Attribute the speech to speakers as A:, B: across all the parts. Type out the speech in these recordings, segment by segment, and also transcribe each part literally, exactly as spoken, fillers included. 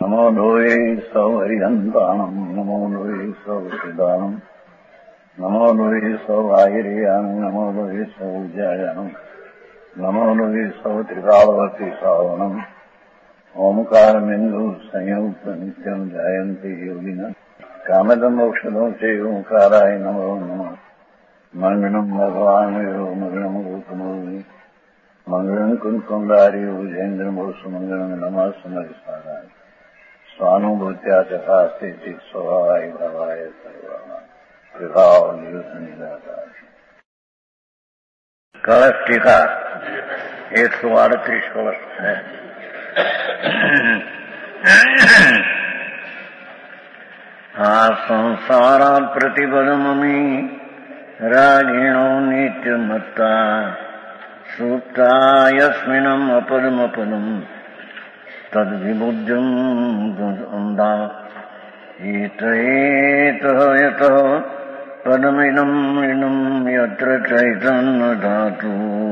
A: નમો લોહે સૌ હરિહંતાણમ નમો લોહે સૌ સિદ્ધાણમ નમો લોહે સૌ આયર્યાણમ નમો લોહે સૌ જયાણમ નમો લોહે સૌ ત્રિકાળવતી શ્રાવણમ ઓમકારમિંદુ સંયુક્ત નિત્યમ જાયંતી યોગિના કામદમ ઔષધો છે ઓંકારાય નમો નમઃ મંગળમ ભગવાન મંગળમ ગોકમોહિ મંગળમ કુંકુંડારી ઉજેન્દ્રમોસુ મંગળમ નમઃ સમરિસારાય સ્વાનુભૂત્યા ચકાસ્તે સ્વભાવાય ભાવાય સર્વા વિભાવ નિદાતા કળશ ટીકા એકસો આડત્રીસ કળશ છે. આ સંસારા પ્રતિપદમમી રાગીણો નિત્યમત્તા સુપ્તા યસ્મિનમ અપદમપદમ તદ્વિબુદ્ધમ અંધા એત એત યત પદમિદમ ઇદમ યત્ર ચૈતન્ય ધાતુ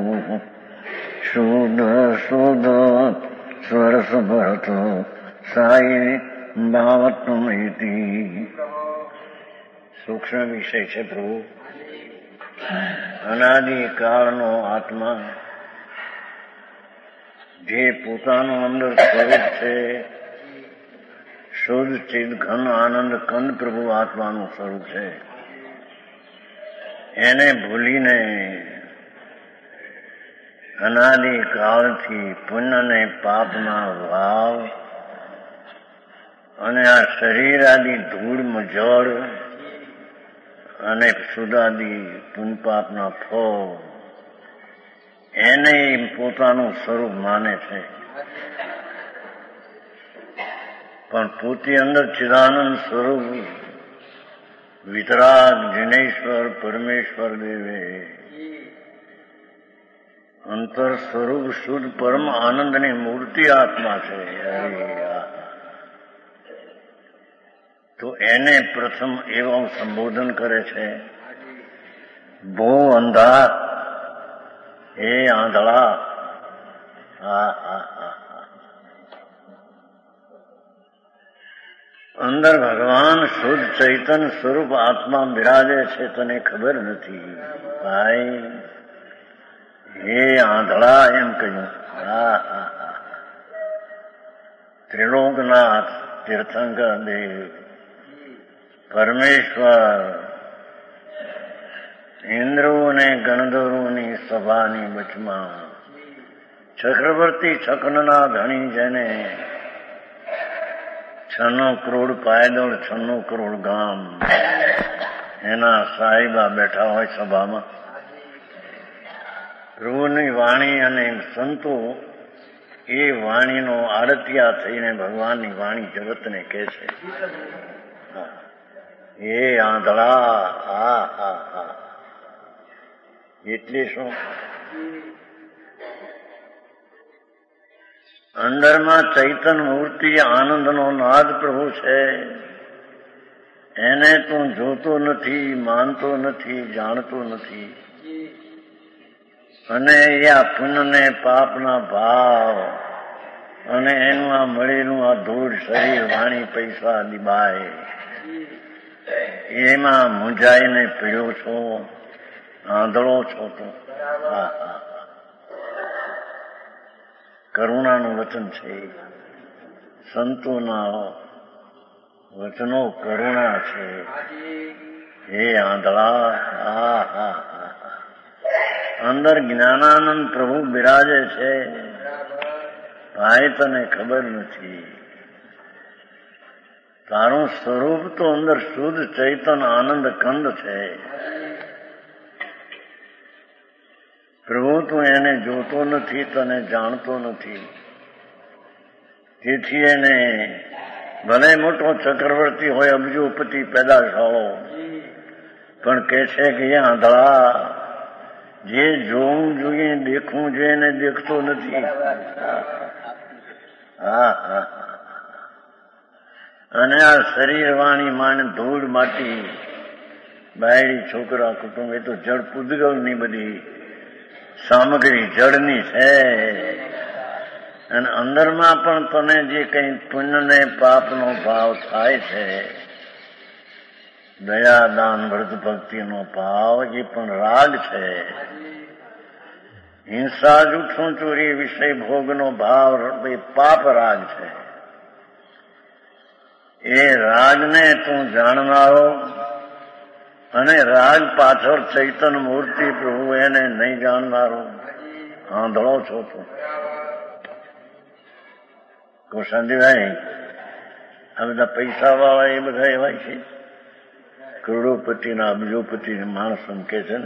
A: શુદ્ધ શુદ્ધ સ્વરસ ભરત સાઈ ભાવત્વમિતિ. સૂક્ષ્મ વિષય છે પ્રભુ. અનાદિકાળનો આત્મા જે પોતાનું અંદર સ્વરૂપ છે, શુદ્ધ ચિદ ઘન આનંદ કંદ પ્રભુ આત્માનું સ્વરૂપ છે, એને ભૂલીને અનાદિકાળથી પુણ્ય અને પાપના ભાવ અને આ શરીર આદિ ધૂળમાં જળ અને સુદાદી પુણ્ય પાપના ફળ એને પોતાનું સ્વરૂપ માને છે. પણ પોતે અંદર ચિદાનંદ સ્વરૂપ વિતરાગ જિનેશ્વર પરમેશ્વર દેવે અંતર સ્વરૂપ શુદ્ધ પરમ આનંદની મૂર્તિ આત્મા છે. તો એને પ્રથમ એવું સંબોધન કરે છે, બહુ અંધા એ આંધળા. હા હા હા અંદર ભગવાન શુદ્ધ ચૈતન્ય સ્વરૂપ આત્મા બિરાજે છે, તને ખબર નથી ભાઈ. હે આંધળા એમ કહ્યું. હા હા હા ત્રિલોકનાથ તીર્થંકર દેવ પરમેશ્વર ઇન્દ્રો અને ગણધરોની સભાની વચમાં ચક્રવર્તી છકનના ધણી જેને છન્નો કરોડ પાયદળ છન્નો કરોડ ગામ એના સાહેબા બેઠા હોય સભામાં. પ્રભુની વાણી અને સંતો એ વાણીનો આડતિયા થઈને ભગવાનની વાણી જગતને કહે છે, એ આંધળા. હા હા હા એટલે શું? અંદરમાં ચૈતન મૂર્તિ આનંદનો નાદ પ્રભુ છે, એને તું જોતો નથી, માનતો નથી, જાણતો નથી. અને એ આ પુણ્ય ને પાપના ભાવ અને એનું આ મળેલું આ ધૂળ શરીર વાણી પૈસા દિબાય એમાં મૂંઝાઈને પીડ્યો છો, આંધળો છો તો. હા હા કરુણાનું વચન છે. સંતોના વચનો કરુણા છે. હે આંધળા. હા હા હા અંદર જ્ઞાનાનંદ પ્રભુ બિરાજે છે, ભાઈ તને ખબર નથી. તારું સ્વરૂપ તો અંદર શુદ્ધ ચૈતન આનંદ કંદ છે. પ્રભુ તું એને જોતો નથી, તને જાણતો નથી. તેથી એને ભલે મોટો ચક્રવર્તી હોય, અબજોપતિ પેદાશાળો, પણ કે છે કે એ આંધળા જે જોવું જોઈએ, દેખવું જોઈએ એને દેખતો નથી. હા હા અને આ શરીર વાણી માને ધૂળ માટી બાયડી છોકરા કુટુંબ એ તો જળ પૂદગલની બધી સામગ્રી જળની છે. અને અંદરમાં પણ તને જે કંઈ પુણ્ય ને પાપનો ભાવ થાય છે, દયા દાન વ્રત ભક્તિનો ભાવ, એ પણ રાગ છે. હિંસા જૂઠું ચોરી વિષય ભોગનો ભાવ એ પાપ રાગ છે. એ રાગને તું જાણનારો અને રાગ પાછળ ચૈતન્ય મૂર્તિ પ્રભુ એને નહીં જાણનારો આંધળો છો તું. ગોશાંતિભાઈ, આ બધા પૈસા વાળા એ બધા એવા છે, કરોડોપતિના અબજોપતિ માણસ એમ કે છે ને,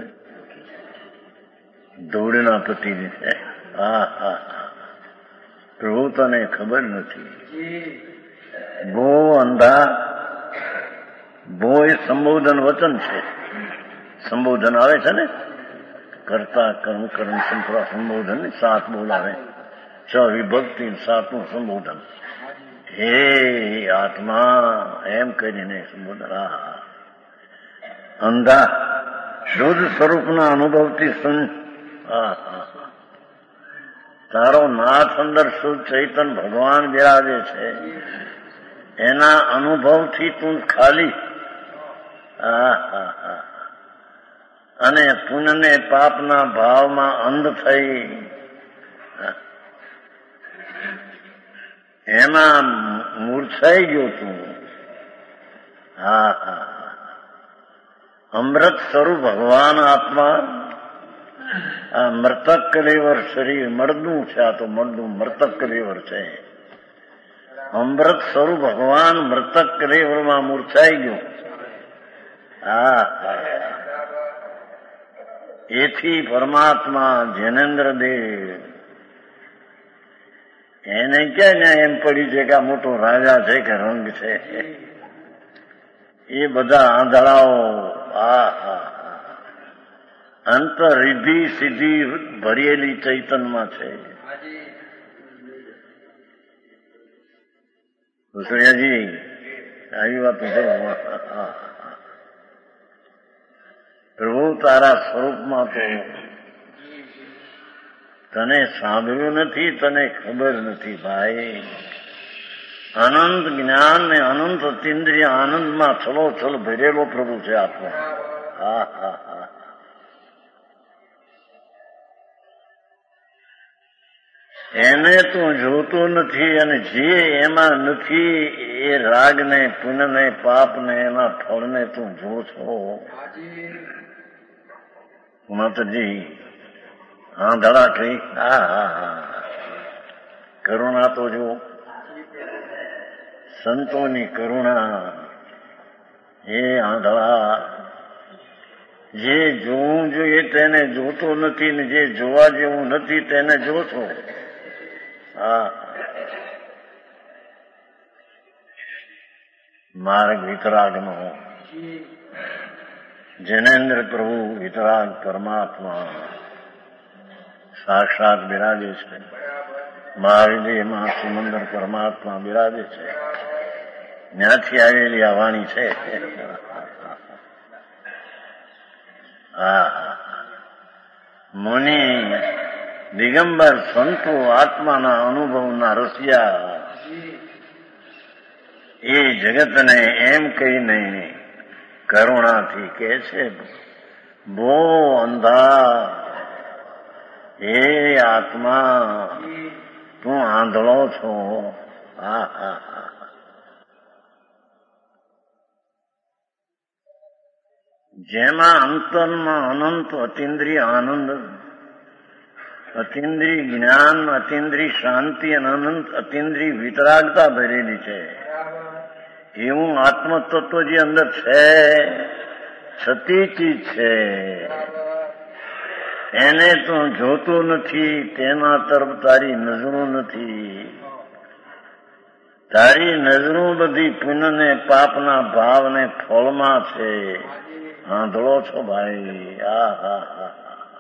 A: ધૂળના પતિ છે. હા હા પ્રભુ તને ખબર નથી. બહુ અંધા, બહુ એ સંબોધન વચન છે. સંબોધન આવે છે ને, કર્તા કર્મ કર્મ સંપ્રા સંબોધન સાત બોલાવે, છ વિભક્તિ સાતનું સંબોધન. હે આત્મા એમ કરીને સંબોધન. હા અંધા શુદ્ધ સ્વરૂપના અનુભવથી સં તારો નાથ અંદર શુદ્ધ ચૈતન ભગવાન બિરાજે છે, એના અનુભવથી તું ખાલી. અને પુણ્ય ને પાપના ભાવમાં અંધ થઈ એમાં મૂર્છાઈ ગયો તું. હા હા અમૃત સ્વરૂપ ભગવાન આત્મા આ મૃતક કલેવર શરીર મળદું છે. આ તો મળદું મૃતક કલેવર છે. અમૃત સ્વરૂપ ભગવાન મૃતક કલેવરમાં મૂર્છાઈ ગયો. હા એથી પરમાત્મા જૈનેન્દ્ર દેવ એને ક્યાં ને એમ પડ્યું છે કે આ મોટો રાજા છે કે રંગ છે. એ બધા આંધળાઓ આ અંતર રિદ્ધિ સિદ્ધિ ભરેલી ચૈતનમાં છે. કુશળિયાજી આવી વાત છે. પ્રભુ તારા સ્વરૂપમાં તો તને સાંભળ્યું નથી, તને ખબર નથી ભાઈ. અનંત જ્ઞાન ને અનંત અતિન્દ્રિય આનંદમાં છલોછલ ભરેલો પ્રભુ છે આત્મા. હા હા હા એને તું જોતો નથી, અને જે એમાં નથી એ રાગને પુણ્યને પાપને એના ફળને તું જો છો. માતાજી આંધળા થઈ. હા હા હા કરુણા તો જો, સંતોની કરુણા. એ આંધળા જે જોવું જોઈએ તેને જોતો નથી, ને જે જોવા જેવું નથી તેને જો છો. હા માર્ગ વિતરાગનો જૈનેન્દ્ર પ્રભુ વિતરાગ પરમાત્મા સાક્ષાત બિરાજે છે. મહાવિદેયમાં સુમંદર પરમાત્મા બિરાજે છે. ત્યાંથી આવેલી આ વાણી છે. હા મુનિ દિગંબર સંતો આત્માના અનુભવના રસિયા એ જગતને એમ કહીને કરુણાથી કહે છે, બહુ અંધા, હે આત્મા તું આંધળો છો. હા હા હા જેમાં અંતરમાં અનંત અતિન્દ્રિય આનંદ, અતિન્દ્રિય જ્ઞાન, અતિન્દ્રિય શાંતિ અને અનંત અતિન્દ્રિય વિતરાગતા ભરેલી છે, એવું આત્મતત્વ જે અંદર છે, સતી ચીજ છે, એને તું જોતો નથી. તેના તરફ તારી નજરો નથી. તારી નજરો બધી પુણ્ય ને પાપના ભાવને ફળમાં છે. આંધળો છો ભાઈ. આ હા હા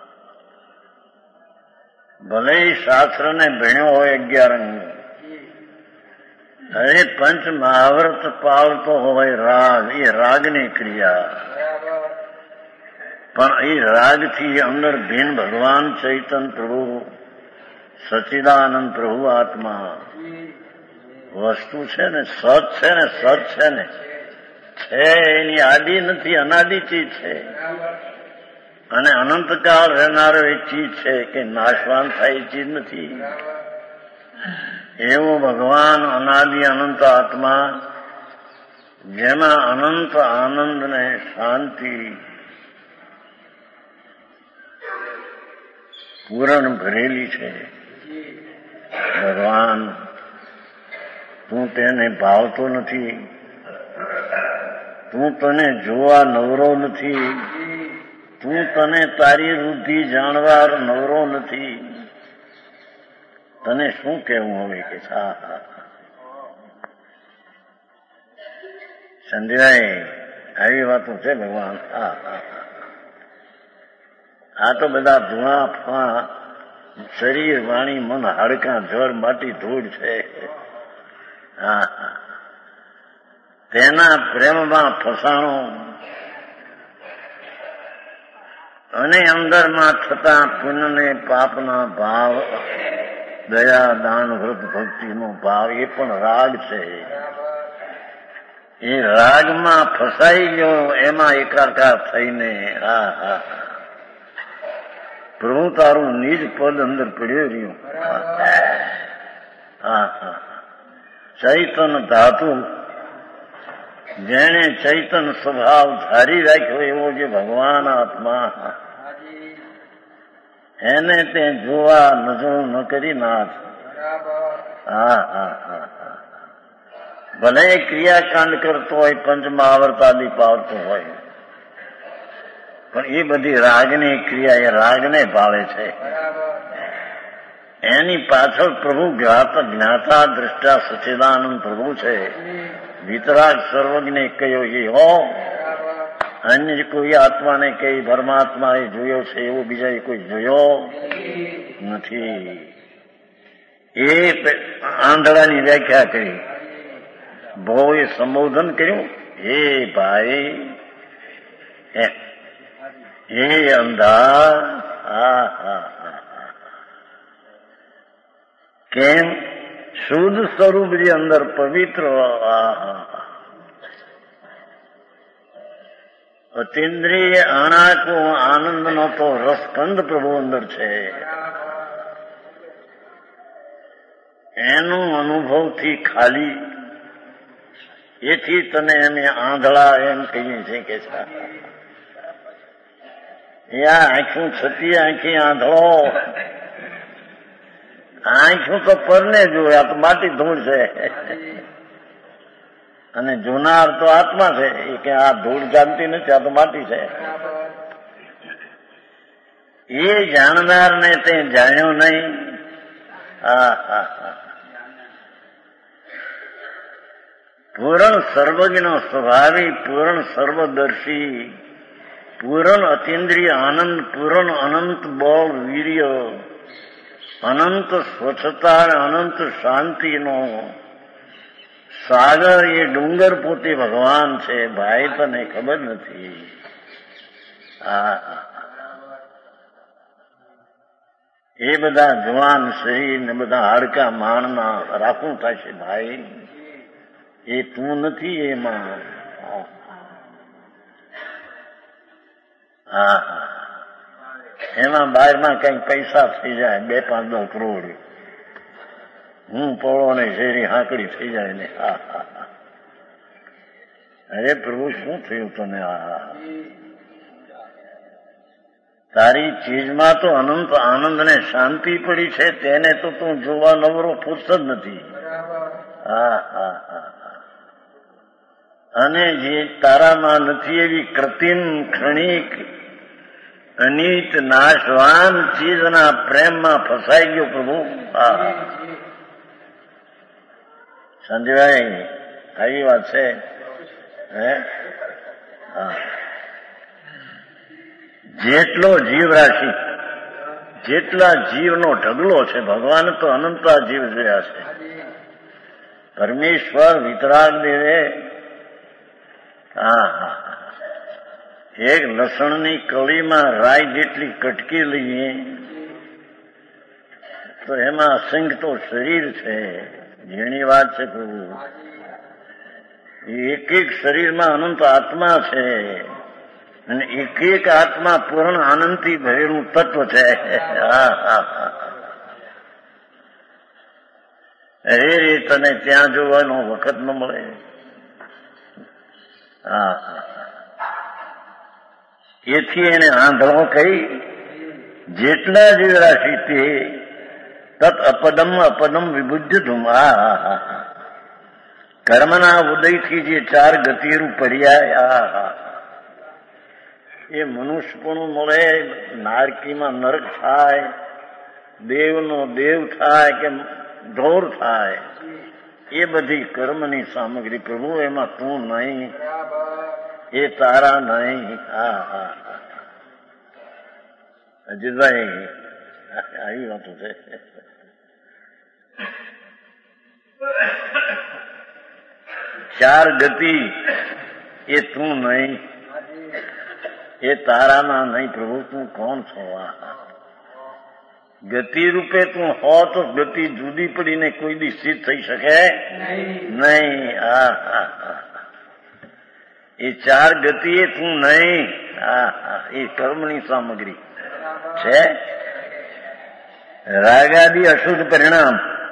A: ભલે શાસ્ત્ર ને ભણ્યો હોય અગિયાર અંગ, અરે પંચ મહાવ્રત પાળતો હોય રાગ, એ રાગની ક્રિયા. પણ એ રાગથી અંદર ભીન ભગવાન ચૈતન પ્રભુ સચ્ચિદાનંદ પ્રભુ આત્મા વસ્તુ છે ને સત છે ને સત છે ને છે એની આદિ નથી, અનાદિ ચીજ છે અને અનંતકાળ રહેનારો એ ચીજ છે કે નાશવાન થાય એ ચીજ નથી. એવો ભગવાન અનાદિ અનંત આત્મા જેમાં અનંત આનંદ ને શાંતિ પૂરણ ભરેલી છે. ભગવાન તું તેને ભાવતો નથી, તું તને જોવા નવરો નથી, તું તને તારી વૃદ્ધિ જાણવા નવરો નથી. તને શું કહેવું હવે કે હા હા સંધ્યાએ આવી વાતો છે ભગવાન. હા હા આ તો બધા ધુઆ ફા શરીર વાણી મન હાડકાં જળ માટી ધૂળ છે. હા હા તેના પ્રેમમાં ફસાણો અને અંદરમાં થતા પુણ્યને પાપના ભાવ, દયા દાન વ્રત ભક્તિનો ભાવ એ પણ રાગ છે. એ રાગમાં ફસાઈ ગયો, એમાં એકાકાર થઈને હા હા પ્રભુ તારું નિજ પદ અંદર પડ્યો રહ્યું. હા હા ચૈતન ધાતુ જેણે ચૈતન સ્વભાવ ધારી રાખ્યો એવો જે ભગવાન આત્મા, એને તે જોવા નજરો ન કરી નાથ. હા હા હા ભલે ક્રિયાકાંડ કરતો હોય, પંચ મહાવર્તાદિ પાવતો હોય, પણ એ બધી રાગની ક્રિયા એ રાગને ભાવે છે. એની પાછળ પ્રભુ જ્ઞાતા દ્રષ્ટા સચ્ચિદાનંદ પ્રભુ છે. વિતરાગ સર્વજ્ઞ કયો એ હો, અન્ય કોઈ આત્માને કઈ પરમાત્મા એ જોયો છે એવો બીજા કોઈ જોયો નથી. એ આંધળાની વ્યાખ્યા કરી, ભોએ સંબોધન કર્યું, હે ભાઈ હે અંધા. હા હા કેમ શુદ્ધ સ્વરૂપ જે અંદર પવિત્ર અતિન્દ્રિય આણાકો આનંદનો તો રસકંદ પ્રભુ અંદર છે. એનું અનુભવથી ખાલી, એથી તને એમ આંધળા એમ કહીએ છીએ કે એ આંખું છતી આંખી આંધળો. આંખું તો પરને જોયે, આ તો માટી ધૂળ છે અને જોનાર તો આત્મા છે. એ કે આ ધૂળ જાણતી નથી, આ તો માટી છે. એ જાણનારને તે જાણ્યો નહીં. હા હા હા પૂરણ સર્વજ્ઞ સ્વભાવી, પૂરણ સર્વદર્શી, પૂરણ અતિન્દ્રિય આનંદ, પૂરણ અનંત બળ વીર્ય, અનંત સ્વચ્છતા, અનંત શાંતિનો સાગર એ ડુંગર પોતે ભગવાન છે. ભાઈ તને ખબર નથી. હા એ બધા જવાન શરીર ને બધા હાડકા માણના રાખવું થશે ભાઈ, એ તું નથી એમાં. હા એમાં બહારમાં કઈક પૈસા થઈ જાય, બે પાંચ દસ કરોડ, હું પોળો ને શેરી હાંકડી થઈ જાય ને. હા હા અરે પ્રભુ શું થયું તને? આ તારી ચીજમાં તો અનંત આનંદ ને શાંતિ પડી છે, તેને તો તું જોવા નવરો ફૂરસદ નથી. હા હા હા અને જે તારામાં નથી એવી કૃત્રિમ ક્ષણિક અનિત નાશવાન ચીજના પ્રેમમાં ફસાઈ ગયો પ્રભુ. હા સંજયભાઈ આવી વાત છે. હે હા જેટલો જીવ રાશિ, જેટલા જીવનો ઢગલો છે, ભગવાન તો અનંતા જીવ જોયા છે. પરમેશ્વર વિતરાગ દેવે હા હા એક લસણની કળીમાં રાઈ જેટલી કટકી લઈએ તો એમાં અસંગ તો શરીર છે, જેની વાત છે પ્રભુ. એક એક શરીરમાં અનંત આત્મા છે અને એક એક આત્મા પૂર્ણ આનંદથી ભરેલું તત્વ છે. હા હા હા. અરે રે, તને ત્યાં જોવાનો વખત ન મળે. હા હા. એથી એને આંધળો કહી, જેટલા જીવરાશિ તે તત અપદમ અપદમ વિબુદ્ધુમ. હા હા હા. કર્મના ઉદયથી જે ચાર ગતિરૂપ પર્યાય, આ હા, એ મનુષ્યપણું મળે, નારકીમાં નરક થાય, દેવનો દેવ થાય કે ઢોર થાય, એ બધી કર્મની સામગ્રી પ્રભુ. એમાં તું નહીં, એ તારા નહીં. હા હા હા. અજીતભાઈ, આવી વાતો છે. ચાર ગતિ એ તું નહીં, એ તારાના નહીં પ્રભુ. તું કોણ છો? ગતિ રૂપે તું હો તો ગતિ જુદી પડીને કોઈ દી સિદ્ધ થઈ શકે નહીં. હા હા હા. એ ચાર ગતિ એ તું નહીં. હા હા. એ કર્મની સામગ્રી છે. રાગાદી અશુદ્ધ પરિણામ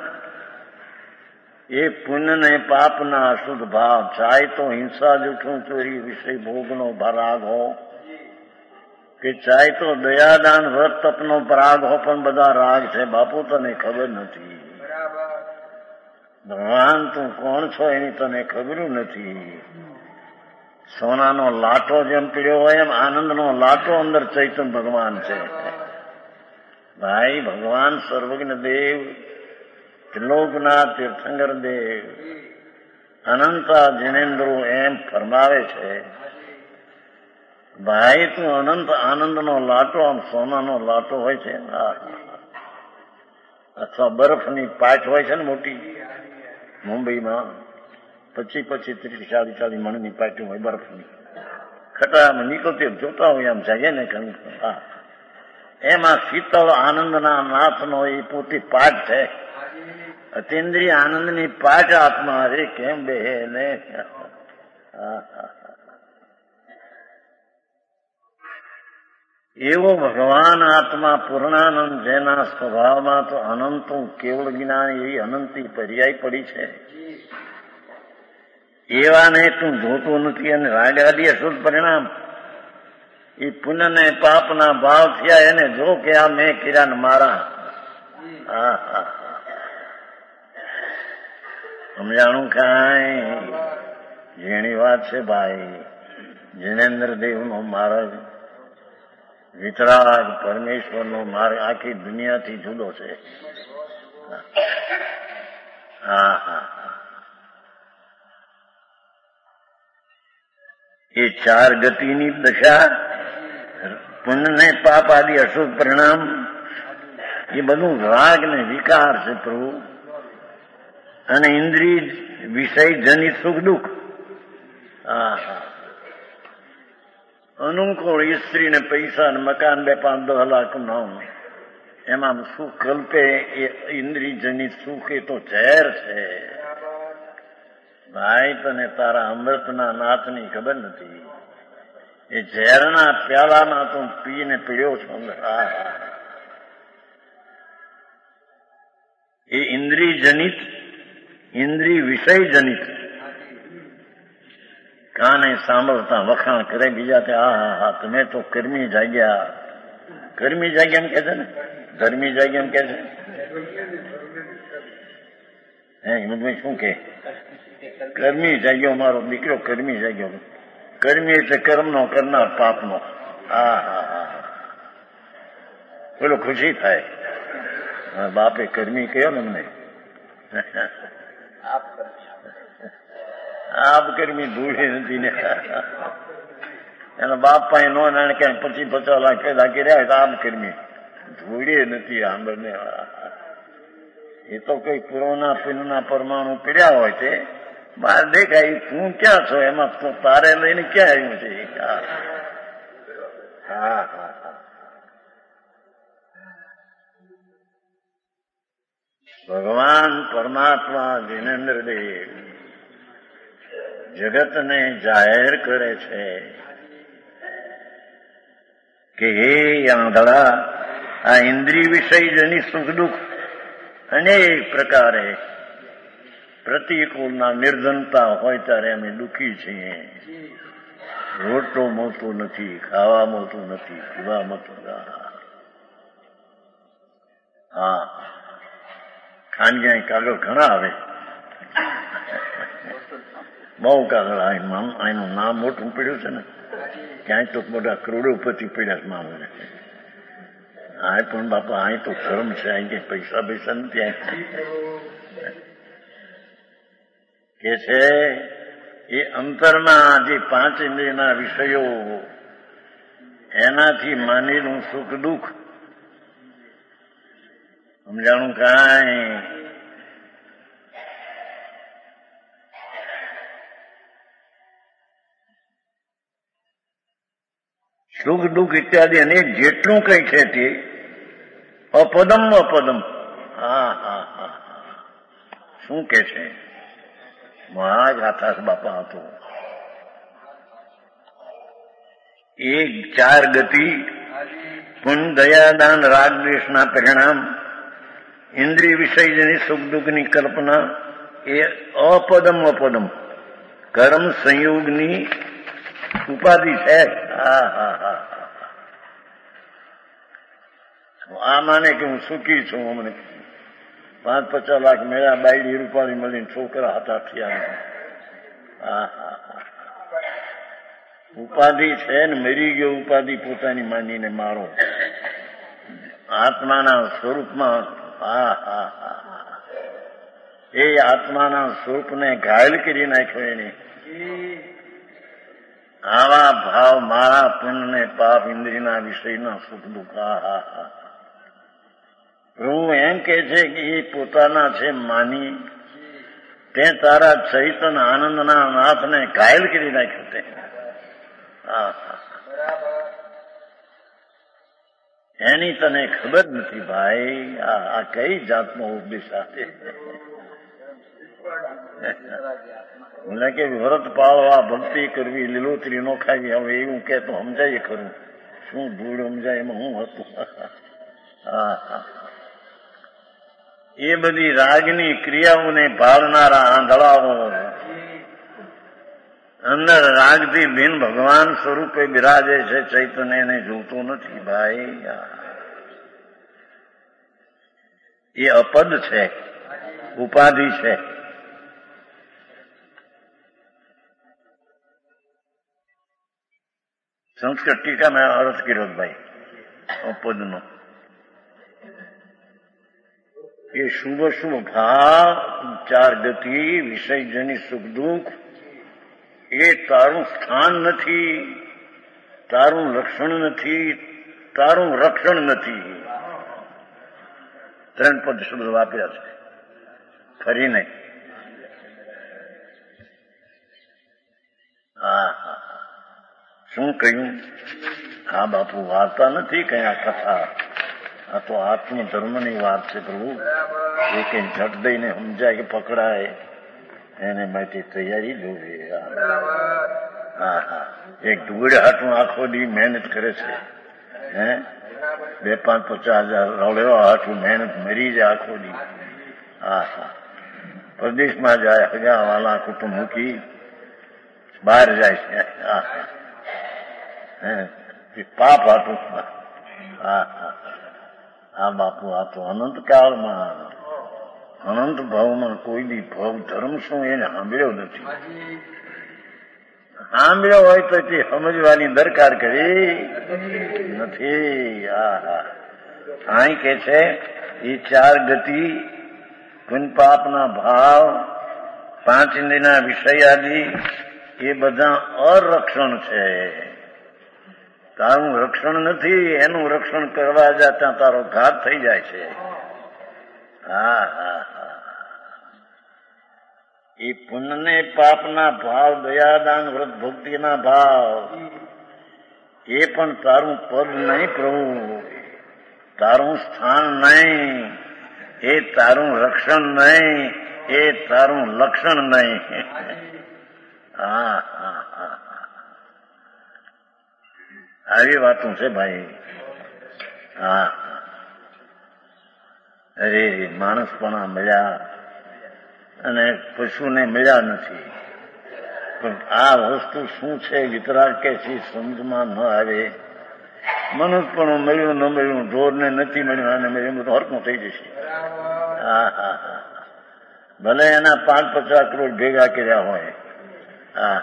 A: એ પુણ્ય ને પાપના અશુદ્ધ ભાવ. ચાહે તો હિંસા, જૂઠું, ચોરી, વિષય ભોગનો રાગ હો, કે ચાહે તો દયાદાન, વ્રત, તપનો પરાગ હો, પણ બધા રાગ છે બાપુ. તને ખબર નથી ભગવાન તું કોણ છો એની તને ખબર નથી. સોનાનો લાટો જેમ પીડ્યો હોય એમ આનંદનો લાટો અંદર ચૈતન્ય ભગવાન છે. ભાઈ, ભગવાન સર્વજ્ઞ દેવ, ત્રિલોકનાથ તીર્થંકર દેવ, અનંતા જિનેન્દ્રો એમ ફરમાવે છે. ભાઈ, તું અનંત આનંદનો લાટો, આમ સોનાનો લાટો હોય છે, અથવા બરફની પાટ હોય છે ને મોટી મુંબઈમાં, પચીસ પચીસ ત્રીસ ચાલીસ ચાલીસ મણની પાટી હોય બરફની, ખટારામાં નીકળતી જોતા હોય આમ જાગે ને કંઈ. હા, એમાં શીતળ આનંદના નાથનો એ પોતે પાઠ છે. અતિન્દ્રિય આનંદની પાઠ આત્મા રે કેમ બે ને. એવો ભગવાન આત્મા પૂર્ણાનંદ, જેના સ્વભાવમાં તો અનંતું કેવળ જ્ઞાન એવી અનંતી પર્યાય પડી છે, એવાને તું જોતું નથી. અને રાગાદી અશુદ્ધ પરિણામ એ પુણ્ય ને પાપના ભાવ થયા, એને જો કે આ મેં કર્યા ને મારા. હા હા. સમજાણું કાંઈ? જેની વાત છે ભાઈ. જિનેન્દ્ર દેવનો માર્ગ, વિતરાગ પરમેશ્વરનો માર્ગ આખી દુનિયાથી જુદો છે. હા હા. એ ચાર ગતિની દશા, પુણ્ય ને પાપ આદિ અશુભ પરિણામ, એ બધું રાગ ને વિકાર છે પ્રભુ. અને ઇન્દ્રિય વિષય જનિત સુખ દુઃખ. હા હા. અનુકૂળ સ્ત્રી ને પૈસા ને મકાન, બે પાંચ દસ લાખ નામ, એમાં સુખ કલ્પે એ ઇન્દ્રિય જનિત સુખ. એ તો ઝેર છે ભાઈ. તને તારા અમૃતના નાથની ખબર નથી. એ ઝેરના પ્યાલામાં તું પીને પીડ્યો છો. હા હા. એ ઇન્દ્રિય જનિત, ઇન્દ્રિય વિષય જનિત. કાને સાંભળતા વખાણ કરે બીજા તે, હા હા હા તમે તો કર્મી જાગ્યા. કર્મી જાગ્યા એમ કે છે ને, ધર્મી જાગ્યા એમ કે છે. હે હિંમતભાઈ શું કે? કર્મી જાગ્યો મારો દીકરો, કર્મી જાગ્યો. કર્મી એટલે કર્મનો કરનાર, પાપનો. હા હા હા. પેલો ખુશી થાય, બાપે કર્મી કહ્યો ને મને. આપ કર્મી ધૂળી નથી ને. એના બાપ પાસે નો નાણે ક્યાંય પચીસ પચાસ લાખ પેદા કર્યા તો આમ કર્મી ધૂળી નથી. આંબરને એ તો કઈ પૂર્વના પિંડના પરમાણુ પીડ્યા હોય છે, બહાર દેખાય. તું ક્યાં છો એમાં? તું તારે લઈને ક્યાં આવ્યું છે? હા હા હા. ભગવાન પરમાત્મા જીનેન્દ્ર દેવ જગતને જાહેર કરે છે કે હે આંધળા, આ ઇન્દ્રિય વિષયજની સુખ દુઃખ અનેક પ્રકારે પ્રતિકૂળના નિર્ધનતા હોય ત્યારે અમે દુઃખી છીએ. રોટલો મળતો નથી, ખાવા મળતું નથી, પીવા મળતું. હા, ખાંડિયા કાગળ ઘણા આવે, બહુ કાગળ. એનું નામ મોટું પડ્યું છે ને, ક્યાંય તો મોટા કરોડોપતિ પડ્યા છે મામલે. આ પણ બાપા અહીં તો ધર્મ છે, અહીં કઈ પૈસા પૈસા નથી. કે છે એ અંતરમાં જે પાંચ ઇન્દ્રિયના વિષયો એનાથી માનેલું સુખ દુઃખ સમજાણું કાંઈ. સુખ દુઃખ ઇત્યાદિ અનેક જેટલું કઈ છે તે અપદમ અપદમ. હા હા હા શું કે છે મહારાજ હાથાસ બાપા હતો. એક ચાર ગતિ પુન દયાદાન રાગ દ્વેષના પરિણામ ઇન્દ્રિય વિષયજની સુખ દુઃખની કલ્પના એ અપદમ અપદમ કર્મ સંયોગની ઉપાધિ છે. હા હા હા આ માને કે હું સુખી છું, અમને પાંચ પચાસ લાખ મેળા, બાયડી રૂપાળી મળીને છોકરા હતા થયા. હા હા હા ઉપાધિ છે ને મરી ગયો ઉપાધિ પોતાની માનીને મારો આત્માના સ્વરૂપમાં. હા હા હા એ આત્માના સ્વરૂપને ઘાયલ કરી નાખ્યો એને. આવા ભાવ મારા પુણ્ય ને પાપ ઇન્દ્રિયના વિષયના સુખ દુઃખ. હા હા હા પ્રભુ એમ કે છે કે એ પોતાના છે માની તે તારા ચૈતન આનંદના નાથને ઘાયલ કરી નાખ્યો તે. હા એની તને ખબર નથી ભાઈ. આ કઈ જાતનો ઉપદેશ આપે. એટલે કે વ્રત પાળવા, ભક્તિ કરવી, લીલોતરી નો ખાવી. હવે એવું કે તો સમજાય ખરું, શું ભૂલ સમજાય એમાં હું હતું. હા હા એ બધી રાગની ક્રિયાઓને ભાળનારા આંધળાઓ અંદર રાગથી ભિન્ન ભગવાન સ્વરૂપે બિરાજે છે. ચૈતન્ય એને જોતો નથી ભાઈ. એ અપદ છે, ઉપાધિ છે. સંસ્કૃત ટીકામાં અર્થ કર્યો ભાઈ અપદનો. એ શુભ શુભ ભાવ, ચાર ગતિ, વિષયજની સુખ દુઃખ એ તારું સ્થાન નથી, તારું લક્ષણ નથી, તારું રક્ષણ નથી. ત્રણ પદ શબ્દ વાપર્યા છે ફરી નહીં. હા હા શું કહ્યું? હા બાપુ વાર્તા નથી કયા કથા, આ તો આત્મધર્મની વાત છે પ્રભુ. એ કઈ ઝટ દઈને સમજાય કે પકડાય એને માટે તૈયારી જોવે. હા હા એક ધૂળ હાટું આખો દી મહેનત કરે છે. હે બે પાંચ પચાસ હજાર રવડેવા હાટું મહેનત મરી જાય આખો દી. હા હા પ્રદેશમાં જાય, હગા વાલા કુટુંબ મૂકી બહાર જાય છે. હા હે પાપ હાટું. હા હા હા બાપુ આ તો અનંત કાળમાં અનંત ભાવમાં કોઈ દી ભાવ ધર્મ શું એને સાંભળ્યો નથી. સાંભળ્યો હોય તો તે સમજવાની દરકાર કરી નથી. હા હા અહીં કે છે એ ચાર ગતિ, પુણ્ય પાપના ભાવ, પાંચ ઇન્દ્રિયના વિષય આદિ એ બધા અરક્ષણ છે. તારું રક્ષણ નથી, એનું રક્ષણ કરવા જતા તારો ઘાત થઈ જાય છે. હા હા હા એ પુણ્ય ને પાપના ભાવ, દયાદાન, વ્રત ભક્તિના ભાવ એ પણ તારું પદ નહીં પ્રભુ, તારું સ્થાન નહીં. એ તારું રક્ષણ નહીં, એ તારું લક્ષણ નહીં. હા હા હા આવી વાતો છે ભાઈ. હા અરે માણસપણા મળ્યા અને પશુને મળ્યા નથી. પણ આ વસ્તુ શું છે વિતરાગ કે છે સમજમાં ન આવે. મનુષ્યપણું મળ્યું ન મળ્યું, ઢોરને નથી મળ્યું, આને મળ્યું, બધું હરકું થઈ જશે. હા હા હા ભલે એના પાંચ પચાસ કરોડ ભેગા કર્યા હોય. હા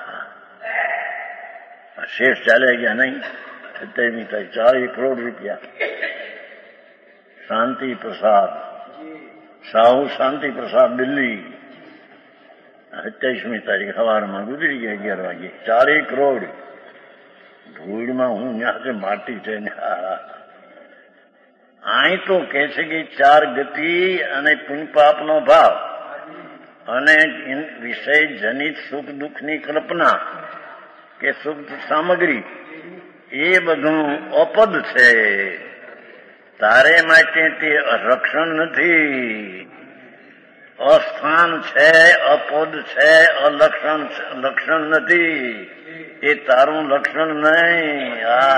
A: હા શેષ ચાલ્યા ગયા નહીં. સત્યાવીસ થાય ચાલીસ કરોડ રૂપિયા. શાંતિ પ્રસાદ સાહુ શાંતિ પ્રસાદ દિલ્હી સત્યાવીસમી તારીખ સવારમાં ગુજરી ગયા અગિયાર વાગે. ચાલીસ કરોડ ધૂળમાં હું ત્યાં માટી છે. અહીં તો કે છે કે ચાર ગતિ અને પુણ્ય પાપનો ભાવ અને વિષય જનિત સુખ દુઃખની કલ્પના કે સુખ સામગ્રી એ બધું અપદ છે. તારે માટે તે રક્ષણ નથી, અસ્થાન છે, અપદ છે, અલક્ષણ લક્ષણ નથી. એ તારું લક્ષણ નહીં.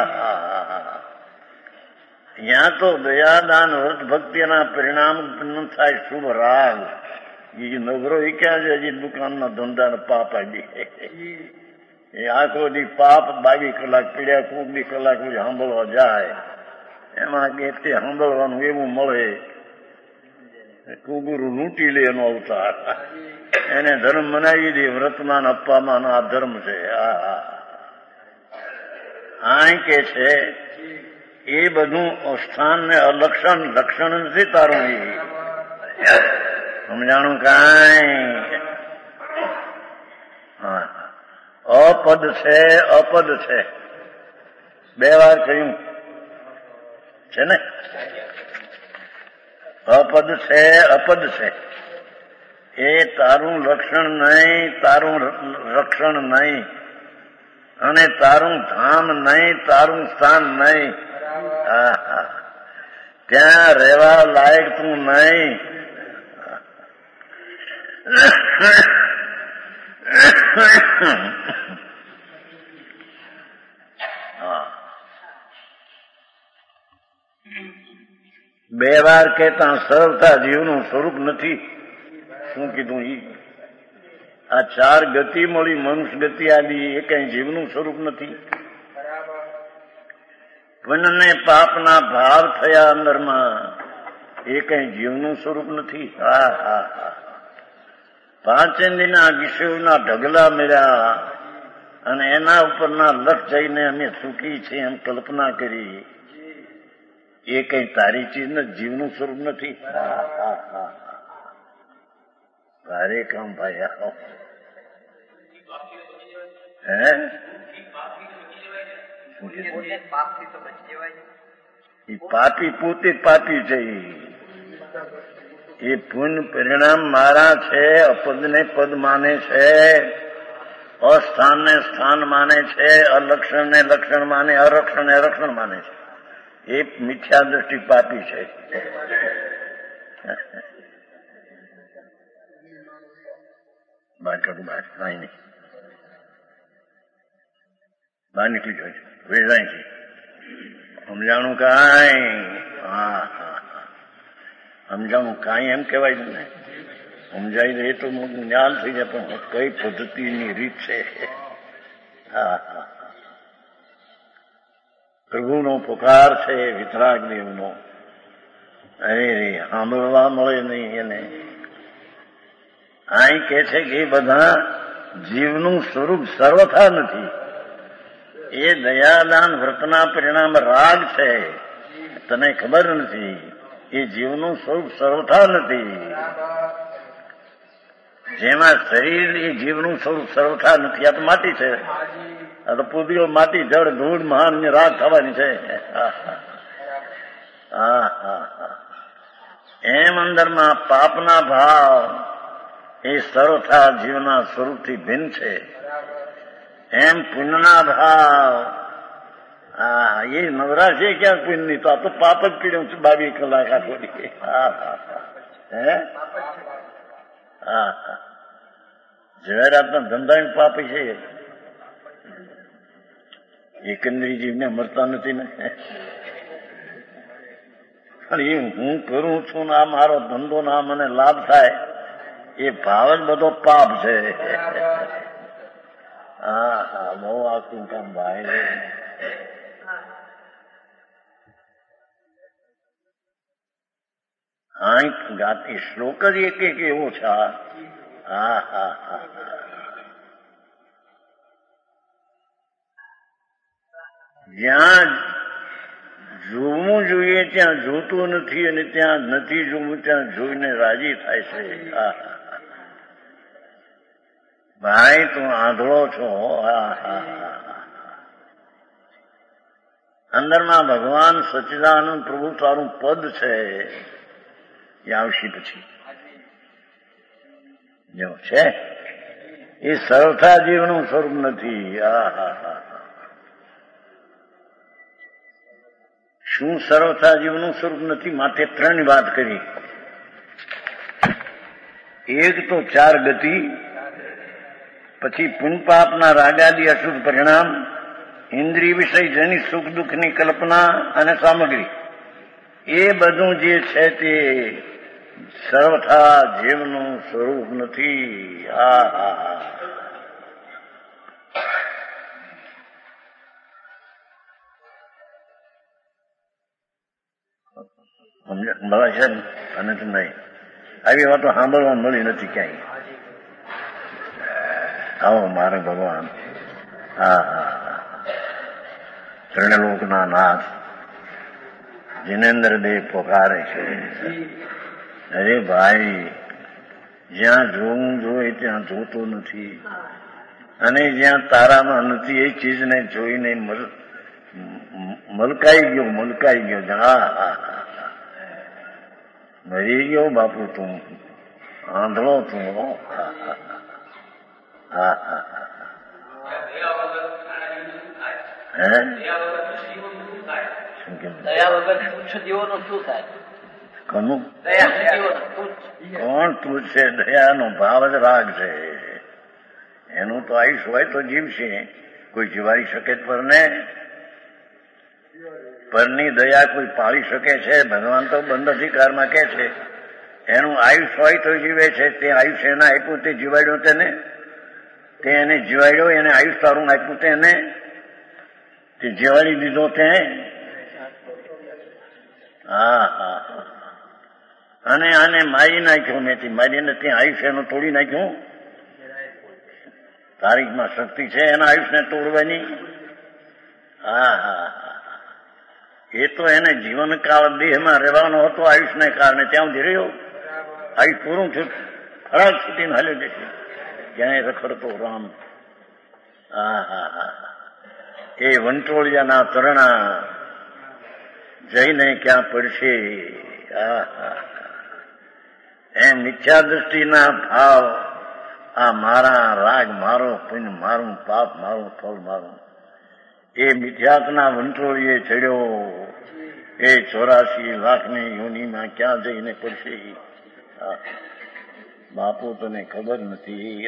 A: અહીંયા તો દયાદાન વ્રત ભક્તિના પરિણામ ઉત્પન્ન થાય શુભ રાગ. એ નગરો એ ક્યાં છે? હજી દુકાનના ધંધાને પાપ આવી એ આખો દી પાપ બાવીસ કલાક પીડ્યા, કોક દી કલાક પછી સાંભળવા જાય. એમાં કે તે સાંભળવાનું એવું મળે, કુગુરુ લૂંટી લે એનો અવતાર. એને ધર્મ મનાવી દે, વ્રતમાં અપ્પામાં આ ધર્મ છે. આ કે છે એ બધું સ્થાન ને અલક્ષણ લક્ષણ નથી તારું. એ સમજાણું કાંઈ? હા અપદ છે, અપદ છે. બે વાર કહ્યું છે ને. અપદ છે, અપદ છે. એ તારું લક્ષણ નહીં, તારું રક્ષણ નહીં, અને તારું ધામ નહીં, તારું સ્થાન નહીં. ત્યાં રહેવા લાયક તું નહીં. બે વાર કહેતા સરળતા જીવનું સ્વરૂપ નથી. શું કીધું? ઈ આ ચાર ગતિ મળી, મનુષ્ય ગતિ આદિ, એ કઈ જીવનું સ્વરૂપ નથી. પુણ્ય પાપના ભાવ થયા અંદરમાં, એ કઈ જીવનું સ્વરૂપ નથી. હા હા હા પાંચેન્દ્રના વિષયોના ઢગલા મળ્યા અને એના ઉપરના લક્ષ જઈને અમે સુખી છે એમ કલ્પના કરી. એ કઈ તારી ચીજ ને જીવનું સ્વરૂપ નથી. તારે કામ ભાઈ હે પાપી પોતે પાપી છે. એ પુણ્ય પરિણામ મારા છે. અપદ ને પદ માને છે, અસ્થાન ને સ્થાન માને છે, અલક્ષણ ને લક્ષણ માને, અરક્ષણ ને રક્ષણ માને છે. એ મિથ્યા દ્રષ્ટિ પાપી છે. બહાર કાઢું, બહાર કાંઈ નહીં, બહાર નીકળી જાય વેચાય છે. સમજાણું કાંઈ? હા હા સમજાણું કાંઈ એમ કહેવાય છે ને. સમજાઈ દે તો જ્ઞાન થઈ જાય, પણ કઈ પદ્ધતિની રીત છે. હા હા પ્રભુનો પુકાર છે વિતરાગ દેવનો. અરે રે સાંભળવા મળે નહીં એને. અહીં કે છે કે એ બધા જીવનું સ્વરૂપ સર્વથા નથી. એ દયાદાન વ્રતના પરિણામ રાગ છે. તને ખબર નથી. એ જીવનું સ્વરૂપ સર્વથા નથી. જેમાં શરીર એ જીવનું સ્વરૂપ સર્વથા નથી. આ તો માટી છે. આ તો પૂતળીઓ માટી, જળ, ધૂળ, મહાન ને રાગ થવાની છે. હા હા એમ અંદરમાં પાપના ભાવ એ સર્વથા જીવના સ્વરૂપથી ભિન્ન છે. એમ પુણ્યના ભાવ હા એ નવરા છે ક્યાં પુણ્યની? તો આ તો પાપ જ પીડ્યું છે બાવીસ કલાક આખો. હા હા હે હા હા ઝવેરાતના ધંધા પાપ છે. એકંદરી જીવને મરતા નથી ને. એ હું કરું છું ને આ મારો ધંધો ના મને લાભ થાય એ ભાવ જ બધો પાપ છે. હા હા બહુ આખું કામ ભાઈ. હા ગાતી શ્લોક જ એક એક એવો છે. હા હા હા જ્યાં જોવું જોઈએ ત્યાં જોતું નથી અને ત્યાં નથી જોવું ત્યાં જોઈને રાજી થાય છે. હા ભાઈ તું આંધળો છો. હા હા અંદરમાં ભગવાન સચ્ચિદાનંદ પ્રભુ તારું પદ છે એ આવશે પછી જો છે એ સરળતા જીવનું સ્વરૂપ નથી. હા હા હા શું સરળતા જીવનું સ્વરૂપ નથી? માટે ત્રણ વાત કરી. એક તો ચાર ગતિ, પછી પુણ્યપાપના રાગાદી અશુભ પરિણામ, ઇન્દ્રિય વિષય જેની સુખ દુઃખની કલ્પના અને સામગ્રી, એ બધું જે છે તે સર્વથા જીવનું સ્વરૂપ નથી. હા હા હા મળે છે ને અને તો નહીં આવી વાતો સાંભળવા મળી નથી ક્યાંય. આવો મારે ભગવાન. હા હા ત્રણલોકના નાથ જીનેન્દ્ર દેવ પોકારે છે. અરે ભાઈ જ્યાં જોવું જોઈએ ત્યાં જોતું નથી અને જ્યાં તારામાં નથી એ ચીજને જોઈને મલકાઈ ગયો મલકાઈ ગયો. હા હા મરી ગયો બાપુ તું આંધળો તું. હા હા હે કોનું કોણ પૂછશે? દયાનો ભાવ જ રાગ છે. એનું તો આયુષ હોય તો જીવશે. કોઈ જીવાડી શકે પરને? પરની દયા કોઈ પાળી શકે છે? ભગવાન તો બંધ અધિકારમાં કે છે એનું આયુષ હોય તો જીવે છે. તે આયુષ એને આપ્યું તે જીવાડ્યો તેને તે એને જીવાડ્યો એને આયુષ તારું આપ્યું તેને તે જીવાડી દીધો તે. હા હા અને આને મારી નાખ્યો મેં મારીને ત્યાં આયુષ્ય એનું તોડી નાખ્યું. તારીખમાં શક્તિ છે એના આયુષ્યને તોડવાની. હા હા એ તો એને જીવનકાળ દેહમાં રહેવાનો હતો આયુષને કારણે ત્યાં સુધી રહ્યો. આયુષ પૂરું થયું ફરાક છૂટીને હાલ્યો જશે ક્યાંય રખડતો રામ. હા હા હા એ વંટોળિયાના તરણા જઈને ક્યાં પડશે. હા હા એમ મિથ્યા દ્રષ્ટિના ભાવ આ મારા રાગ મારો પુણ્ય મારું પાપ મારું ફળ મારું એ મિથ્યાત્ના વંટોળીએ ચડ્યો. એ ચોરાસી લાખની યોનીમાં ક્યાં જઈને પડશે બાપુ તને ખબર નથી.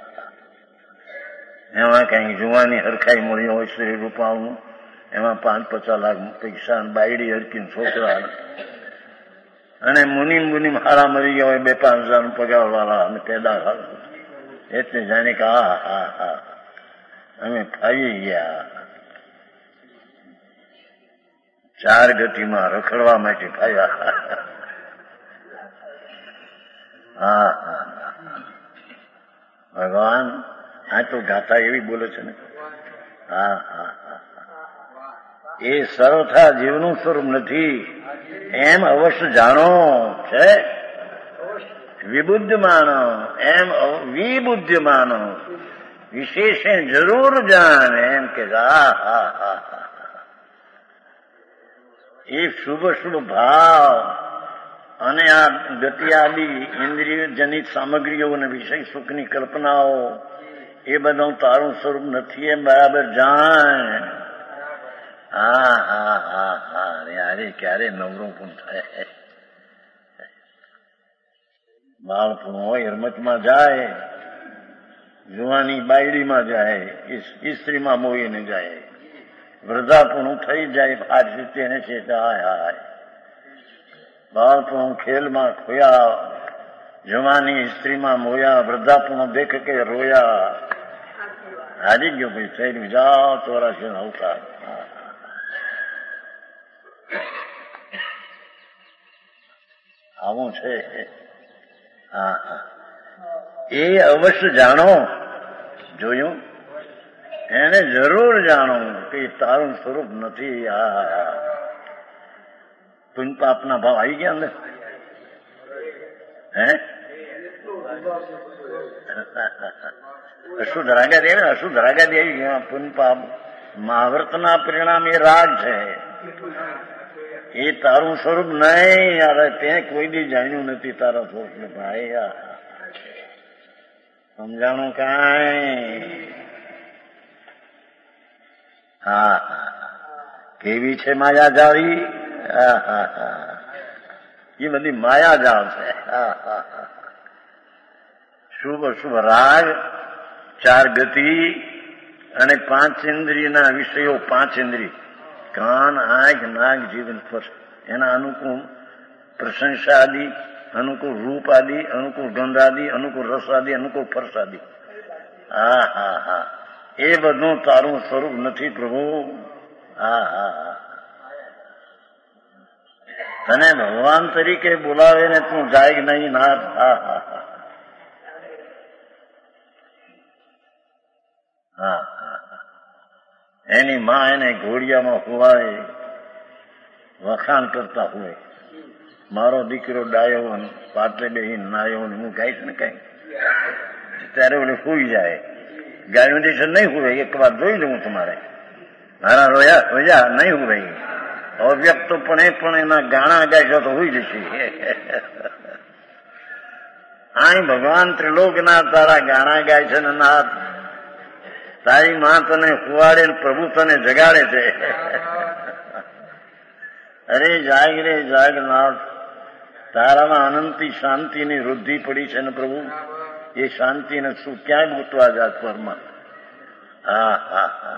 A: એમાં કઈ જોવાની હરખાઈ મળી હોય શ્રી રૂપાનું એમાં પાંચ પચાસ લાખ પૈસા બાયડી હરકીને છોકરા અને મુનિમ મુનિમ હારા મરી ગયા હોય બે પાંચ હજાર પગાર વાળા અને પેદા એટલે જાણે કે હા હા હા અમે ફાવી ગયા. ચાર ગતિમાં રખડવા માટે ફાવ્યા. હા હા ભગવાન આ તો ગાથા એવી બોલે છે ને. હા હા હા એ સર્વથા જીવનું સ્વરૂપ નથી એમ અવશ્ય જાણો છે. વિબુદ્ધમાનો એમ વિબુદ્ધમાનો વિશેષે જરૂર જાણ એમ કે હા હા હા એ શુભ શુભ ભાવ અને આ ગતિ આદિ ઇન્દ્રિય જનિત સામગ્રીઓ અને વિષય સુખની કલ્પનાઓ એ બધું તારું સ્વરૂપ નથી એમ બરાબર જાણ. હા હા હા હા અરે અરે ક્યારે નવરો પણ થાય. બાળપણ હોય રમતમાં જાય, જુવાની બાયડીમાં જાય, સ્ત્રીમાં મોઈને જાય, વૃદ્ધાપણું થઈ જાય આઠ સિત્તેર છે. હાય હાય બાળપણ ખેલમાં ખોયા, જવાની સ્ત્રીમાં મોયા, વૃદ્ધાપણું દેખ કે રોયા. હારી ગયો ભાઈ થઈ જાઓ ચોરાશી અવતાર. આવું છે. હા હા એ અવશ્ય જાણો. જોયું એને જરૂર જાણો કે તારું સ્વરૂપ નથી. આ પુણ્ય પાપના ભાવ આવી ગયા ને. હે અશુદ્ધ રાગા દેવી અશુદ્ધ રાગા દેવી ગયા. પુણ્ય પાપ મહાવ્રતના પરિણામ એ રાગ છે. એ તારું સ્વરૂપ નહીં. યાર તે કોઈ દી જાણ્યું નથી તારા સ્વરૂપ ને ભાઈ. યાર સમજાણું કાંઈ. હા કેવી છે માયા જાળી. એ બધી માયા જાળ છે. શુભ અશુભ રાગ, ચાર ગતિ અને પાંચ ઇન્દ્રિયના વિષયો. પાંચ ઇન્દ્રિય કાન, આંખ, નાક, જીભ, સ્પર્શ. એના અનુકૂળ પ્રશંસા આદિ, અનુકૂળ રૂપ આદિ, અનુકૂળ ગંધ આદિ, અનુકૂળ રસ આદિ, અનુકૂળ ફર્શ આદિ. હા હા હા એ બધું તારું સ્વરૂપ નથી પ્રભુ. હા હા હા તને ભગવાન તરીકે બોલાવે ને તું જાય કે નહીં નાથ. હા હા હા હા હા એની માં એને ઘોડિયામાં હુવાય, વખાણ કરતા હોય. મારો દીકરો ડાયો ને પાટલે બેહી નાયો ને હું ગાઈશ ને કઈ ત્યારે ઓલે સુઈ જાય. ગાયું દિવસે નહીં હુવે. એક વાર જોઈ લઉં તમારે મારા રોયા રોયા નહીં હુવે. અવ્યક્તપણે પણ એના ગાણા ગાય તો હોઈ જશે. અહીં ભગવાન ત્રિલોકના તારા ગાણા ગાય છે ને નાથ. તારી માં તને કુવાડે પ્રભુ તને જગાડે છે. અરે જાગ રે જાગ નાથ. તારામાં અનંતી શાંતિની વૃદ્ધિ પડી છે ને પ્રભુ. એ શાંતિને શું ક્યાં ગોતવા જાત પરમાં. હા હા હા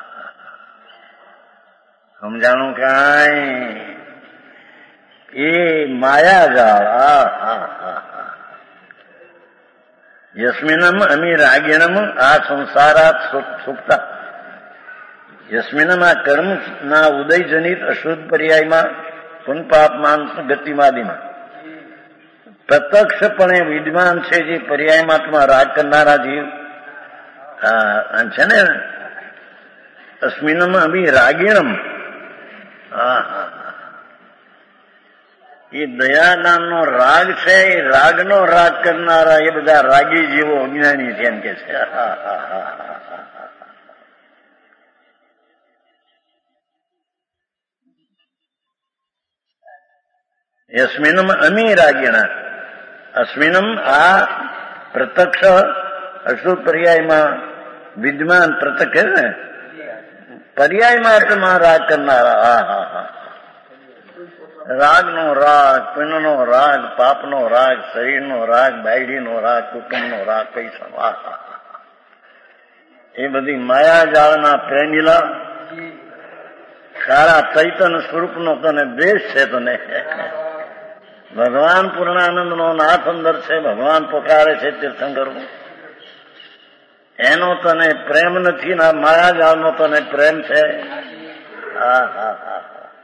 A: સમજાણું કાંઈ. એ માયા જાળ. હા હા હા યસ્મિનમ અમી રાગિણમ આ સંસારાત સુપ્તા. યસ્મિનમ આ કર્મ ના ઉદયજનિત અશુદ્ધ પર્યાયમાં પુનપાપમાન ગતિમાદિમાં પ્રત્યક્ષપણે વિદ્વાન છે જે પર્યાયમાં રાગ કરનારા જીવ છે ને. અસ્મિનમ અમી રાગિણમ. હા હા એ દયાદાનનો રાગ છે. એ રાગનો રાગ કરનારા એ બધા રાગી જીવો અજ્ઞાની છે એમ કે છે. યસ્મિનમ અમી રાગિણા. અસ્મિનમ આ પ્રત્યક્ષ અશુદ્ધ પર્યાયમાં વિદ્યમાન પ્રત્યક્ષ ને પર્યાયમાં રાગ કરનારા. હા હા હા રાગનો રાગ, પુણ્યનો રાગ, પાપનો રાગ, શરીરનો રાગ, બાયડીનો રાગ, કુટુંબનો રાગ, પૈસાનો. હા હા એ બધી માયા જાળના પ્રેમીલા. સારા ચૈતન્ય સ્વરૂપનો તને દેશ છે. તને ભગવાન પૂર્ણાનંદનો નાથ અંદર છે. ભગવાન પોકારે છે તીર્થંકરનો. એનો તને પ્રેમ નથી ના માયા જાળનો તને પ્રેમ છે. હા હા હા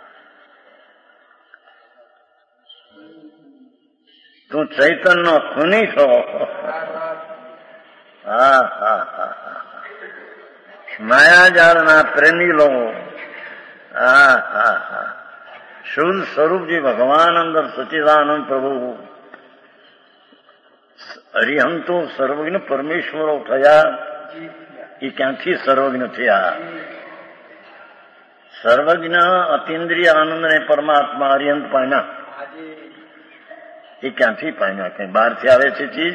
A: તું ચૈતન્ય ખૂની છો. હા હા હા માયાજાળના પ્રેમી લો. હા હા હા શુદ્ધ સ્વરૂપજી ભગવાન અંદર સચ્ચિદાનંદ પ્રભુ હરિહંતો સર્વજ્ઞ પરમેશ્વરો થયા. એ ક્યાંથી સર્વજ્ઞ થયા? સર્વજ્ઞ અતિન્દ્રિય આનંદ ને પરમાત્મા હરિહંત પામ્યા. એ ક્યાંથી પામ્યા? કઈ બહારથી આવે છે ચીજ?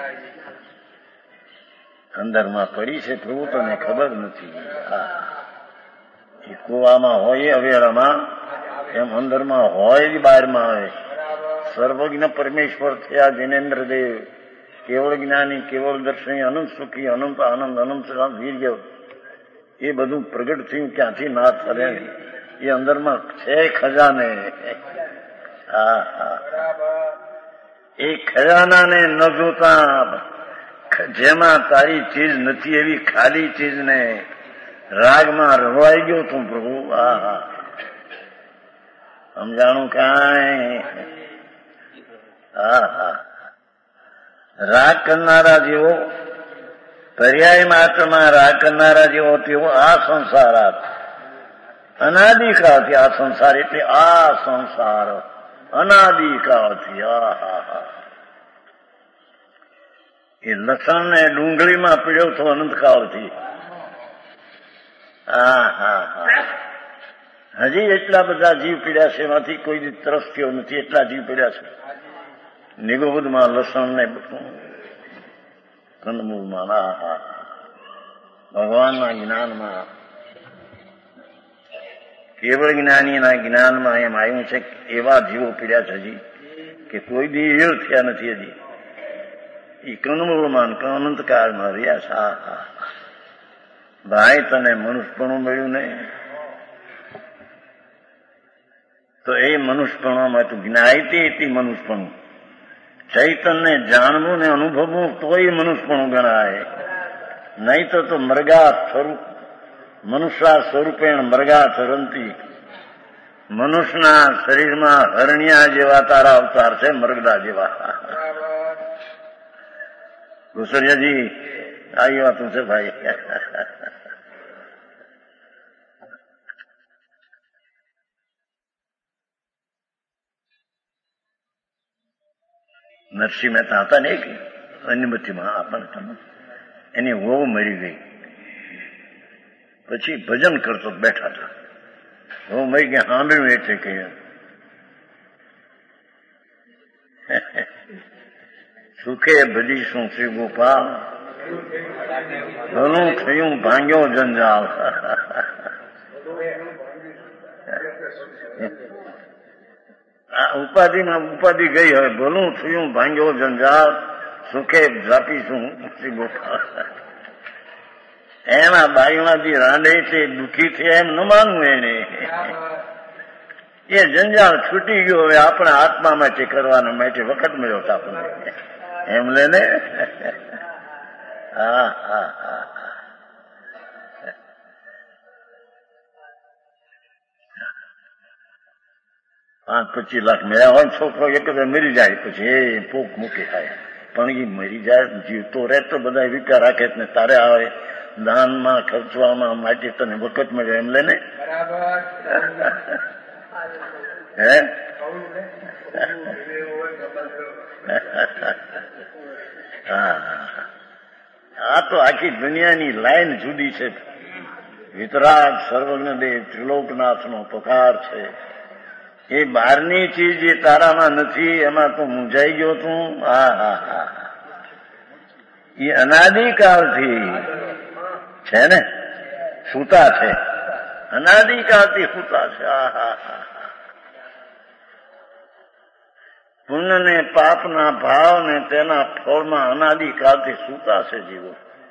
A: અંદરમાં પડી છે પ્રભુ તને ખબર નથી. હા એ કુવામાં હોય અવેરામાં એમ અંદરમાં હોય બહારમાં આવે. સર્વજ્ઞ પરમેશ્વર થયા જિનેન્દ્રદેવ, કેવળ જ્ઞાની, કેવળ દર્શની, અનંત સુખી, અનંત આનંદ, અનંત વીર્ય, એ બધું પ્રગટ થયું ક્યાંથી ના થરે, એ અંદરમાં છે ખજાને. હા હા, એ ખજાનાને ન જોતા, જેમાં તારી ચીજ નથી એવી ખાલી ચીજને રાગમાં રવાઈ ગયો તું પ્રભુ. હા હા, સમજાણું કાંઈ? હા હા, રાગ કરનારા જેવો, પર્યાય માત્રમાં રાગ કરનારા જેવો તેવો આ સંસાર, અનાદિકાળથી આ સંસાર, એટલે આ સંસાર અનાદિકાળથી. આ હા હા, એ લસણ ને ડુંગળીમાં પીડ્યો તો અનંતકાળથી. હા હા હા, હજી એટલા બધા જીવ પીડ્યા છે, એમાંથી કોઈ તરસ્યો નથી, એટલા જીવ પીડ્યા છે. નિગોબુદમાં લસણ ને કંદમૂળમાં. હા હા, ભગવાનના જ્ઞાનમાં, કેવળ જ્ઞાનીના જ્ઞાનમાં એમ આવ્યું છે એવા જીવો પીડ્યા છે હજી, કે કોઈ દી એળ થયા નથી હજી. એ કંદમૂળમાં અનંતકાળમાં રહ્યા છે. હા હા, ભાઈ તને મનુષ્યપણું મળ્યું નહીં તો એ મનુષ્યપણામાં તું જ્ઞાયતી હતી મનુષ્યપણું. ચૈતનને જાણવું ને અનુભવવું તોય મનુષ્યપણું ગણાય, નહીં તો તો મૃગા સ્વરૂપ, મનુષ્ય સ્વરૂપેણ મૃગા ચરંતી. મનુષ્યના શરીરમાં હરણિયા જેવા તારા અવતાર છે, મૃગડા જેવા. ગુસરિયાજી આવી વાતું છે ભાઈ. નરસિંહ મહેતા હતા ને, એક અન્નમતીમાં આપણને એની વહુ મરી ગઈ, પછી ભજન કરતો બેઠા હતા. વહુ મરી ગયા સાંભળ્યું એટલે કહ્યું, સુખે ભજીશું શ્રી ગોપાલ, ભલું થયું ભાંગ્યો જંજાલ. ઉપાધિમાં ઉપાધિ ગઈ, હવે ભલું થયું ભાંગ્યો જંજાલ, સુખે જાપીશું શ્રી ગોપાલ. એના બાયુમાંથી રાંડે છે, દુઃખી છે એમ ન માનવું એને. એ જંજાળ છૂટી ગયો, હવે આપણા આત્મા માટે કરવાના માટે વખત મળ્યો છે આપણને, એમ લેને. હા હા હા, પાંચ પચીસ લાખ મેળા હોય, છોકરો એક મરી જાય પછી એ પોક મૂકી થાય. પણ એ મરી જાય, જીવતો રહે તો બધા વિચાર રાખે ને તારે આવે દાનમાં ખર્ચવામાં માટે તને વખત મળ્યો, એમ લેને. હે, હા, આ તો આખી દુનિયાની લાઈન જુદી છે. વિતરાગ સર્વજ્ઞદેવ ત્રિલોકનાથનો પકાર છે. એ બહારની ચીજ એ તારામાં નથી, એમાં તો મૂંઝાઈ ગયો તું. હા હા હા, એ અનાદિકાળથી છે ને, સૂતા છે, અનાદિકાળથી સૂતા છે. હા હા હા, પુણ્ય ને પાપના ભાવ ને તેના ફળમાં અનાદિકાળથી સૂતા છે જીવો.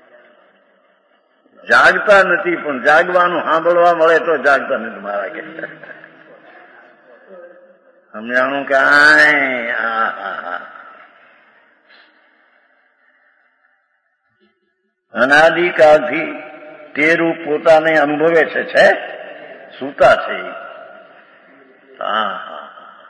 A: જાગતા નથી, પણ જાગવાનું સાંભળવા મળે તો જાગતા નથી મારા કે. સમજાણું કાંઈ? હા હા હા, અનાદિકાળથી તે રૂપ પોતાને અનુભવે છે, છે સૂતા છે. હા હા,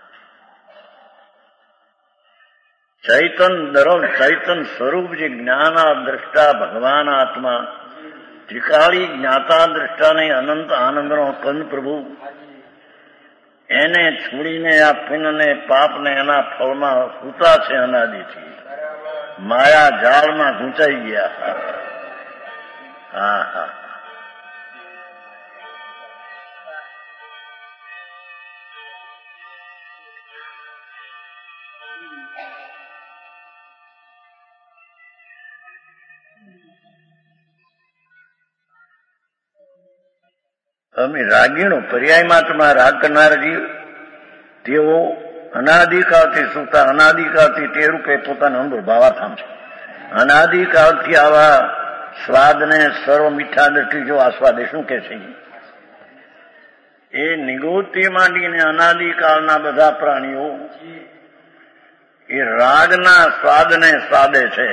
A: ચૈતન દરવ ચૈતન સ્વરૂપ જે જ્ઞાના દ્રષ્ટા ભગવાન આત્મા, ત્રિકાળી જ્ઞાતા દ્રષ્ટાને અનંત આનંદનો કંદ પ્રભુ, એને છોડીને આ પુણ્યને પાપને એના ફળમાં સૂતા છે અનાદિથી. માયા જાળમાં ગૂંચાઈ ગયા. હા હા, અમે રાગીણો પર્યાય માત્રમાં રાગ કરનાર જીવ, તેઓ અનાદિકાળથી સુતા, અનાદિકાળથી તે રૂપે પોતાનો અનુભવાથામ છે. અનાદિકાળથી આવા સ્વાદને સર્વ મીઠા દ્રષ્ટિ જો આસ્વાદે શું કે છે એ નિગોતી માંડીને અનાદિકાળના બધા પ્રાણીઓ એ રાગના સ્વાદને સ્વાદે છે.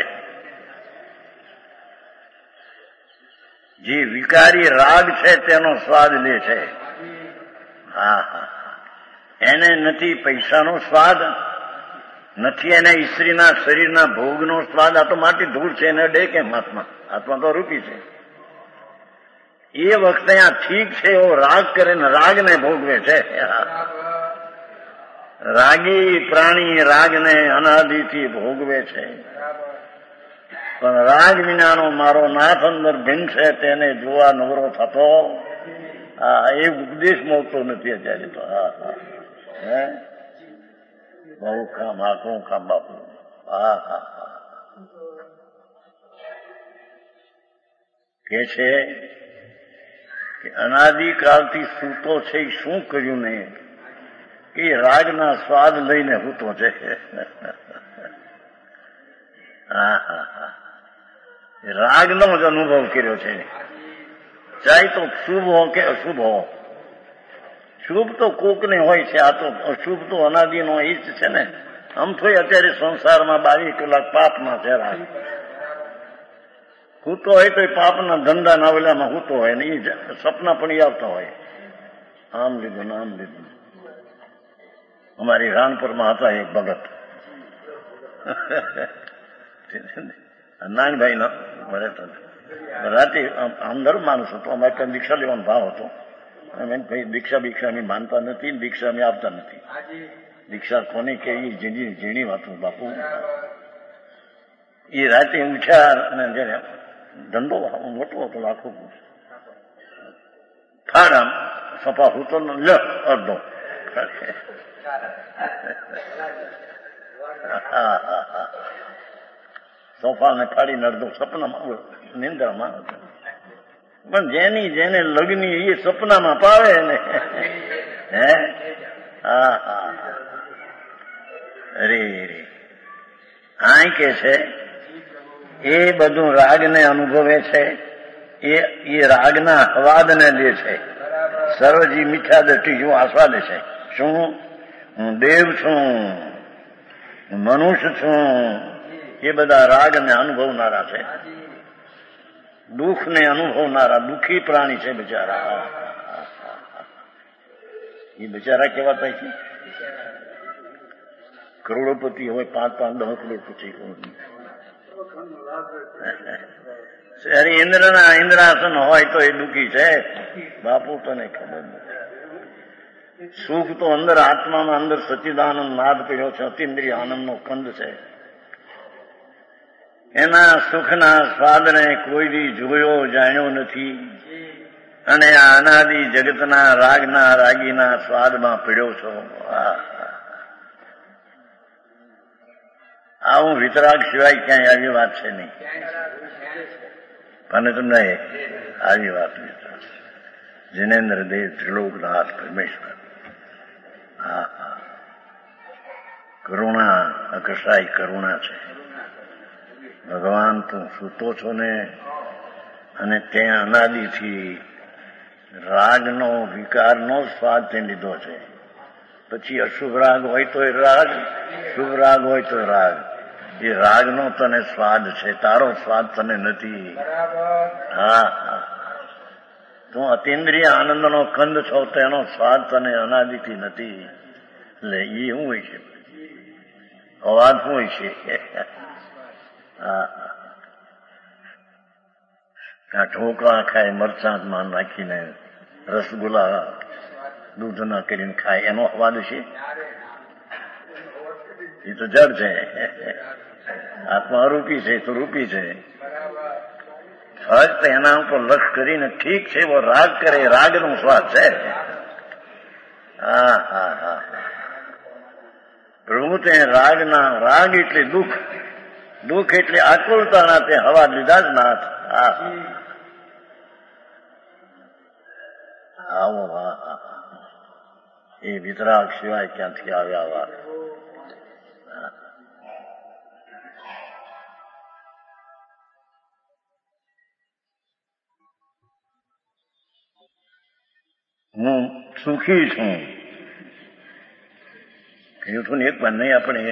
A: જે વિકારી રાગ છે તેનો સ્વાદ લે છે. હા હા એને નથી પૈસાનો સ્વાદ, નથી એને સ્ત્રીના શરીરના ભોગનો સ્વાદ. આ તો માટી ધૂળ છે, એને ડે કેમ આત્મા? આત્મા તો રૂપી છે. એ વખતે આ ઠીક છે એવો રાગ કરે ને રાગને ભોગવે છે. રાગી પ્રાણી રાગને અનાદિથી ભોગવે છે. પણ રાગ વિનાનો મારો નાથ અંદર ભિન્ન છે તેને જોવા નવરો થતો હા એ ઉપદેશ મળતો નથી અત્યારે તો. હા હા હે બહુ કામ આખું કામ બાપુ. હા હા હા કે છે કે અનાદિકાળથી સૂતો છે એ શું કર્યું નહીં એ રાગના સ્વાદ લઈને સૂતો છે. હા હા હા રાગનો જ અનુભવ કર્યો છે. ચાહે તો શુભ હો કે અશુભ હો. શુભ તો કોકને હોય છે, આ તો અશુભ તો અનાદિનો એ જ છે ને. આમ થોડી અત્યારે સંસારમાં બાવીસ કલાક પાપમાં છે રાગ. હૂતો હોય તો પાપના ધંધા નાવેલામાં હૂતો હોય ને એ સપના પણ આવતા હોય. આમ લીધું ને આમ લીધું. અમારી રાણપુરમાં હતા એક ભગત નાનભાઈ નો મળે તો રાતે આમદાર માણસ હતો. અમારે ત્યાં દીક્ષા લેવાનો ભાવ હતો. અમે ભાઈ દીક્ષા બીક્ષા અમે માનતા નથી, દીક્ષા અમે આપતા નથી. દીક્ષા કોને કે એ ઝીણી ઝીણી વાતો બાપુ. એ રાતે ઉઠ્યા અને જયારે ધંધો મોટો હતો લાખો ફાડ સફા હતો લ અડધો હા હા હા સોફાને ફાડીને અડધો સપનામાં નિંદ્રામાં. પણ જેની જેને લગ્ની એ સપનામાં પાવે ને. હે હા હા અરે રે આ કે છે એ બધું રાગને અનુભવે છે. એ એ રાગના હવાદને લે છે. સર્વજી મીઠા દ્રષ્ટિ શું આસ્વાદે છે. શું હું દેવ છું, મનુષ્ય છું, એ બધા રાગને અનુભવનારા છે. દુઃખને અનુભવનારા દુઃખી પ્રાણી છે બિચારા. એ બિચારા કેવા થાય છે? કરોડોપતિ હોય, પાંચ પાંચ દસ કરોડપતિ અરે ઇન્દ્રના ઇન્દ્રાસન હોય તો એ દુઃખી છે બાપુ. તને ખબર નથી. સુખ તો અંદર આત્મામાં અંદર સચ્ચિદાનંદ નાદ પીડ્યો છે. અતિન્દ્રિય આનંદનો કંદ છે. એના સુખના સ્વાદને કોઈ દી જોયો જાણ્યો નથી અને આ અનાદિ જગતના રાગના રાગીના સ્વાદમાં પીડ્યો છો. આવું વિતરાગ સિવાય ક્યાંય આવી વાત છે નહીં. અને તમને આવી વાત જિનેન્દ્ર દેવ ત્રિલોકનાથ પરમેશ્વર. હા હા કરુણા અકસાઈ કરુણા છે. ભગવાન તું સૂતો છો ને અને ત્યાં અનાદિથી રાગનો વિકારનો સ્વાદ તે લીધો છે. પછી અશુભ રાગ હોય તો રાગ, શુભ રાગ હોય તો રાગ. એ રાગનો તને સ્વાદ છે, તારો સ્વાદ તને નથી. હા હા તું અતિન્દ્રિય આનંદનો કંદ છો, તેનો સ્વાદ તને અનાદિથી નથી. એટલે એ શું હોય છે? અવાજ શું હોય છે? હા આ ઢોકળા ખાય મરચાં નાખીને, રસગુલ્લા દૂધ ના કરીને ખાય, એનો અવાજ છે? એ તો જડ છે. આત્મા રૂપી છે તો રૂપી છે. ફક્ત એના ઉપર લક્ષ કરીને ઠીક છે એવો રાગ કરે, રાગનો સ્વાદ છે. હા હા હા પ્રભુ તે રાગના રાગ એટલે દુઃખ, દુઃખ એટલે આકુલતાના તે હવા લીધા જ નાથ. હા આવો હા એ વિતરાગ સિવાય ક્યાંથી આવ્યા વાત. હું સુખી છું કહ્યું હતું ને એક વાર નહીં. આપણે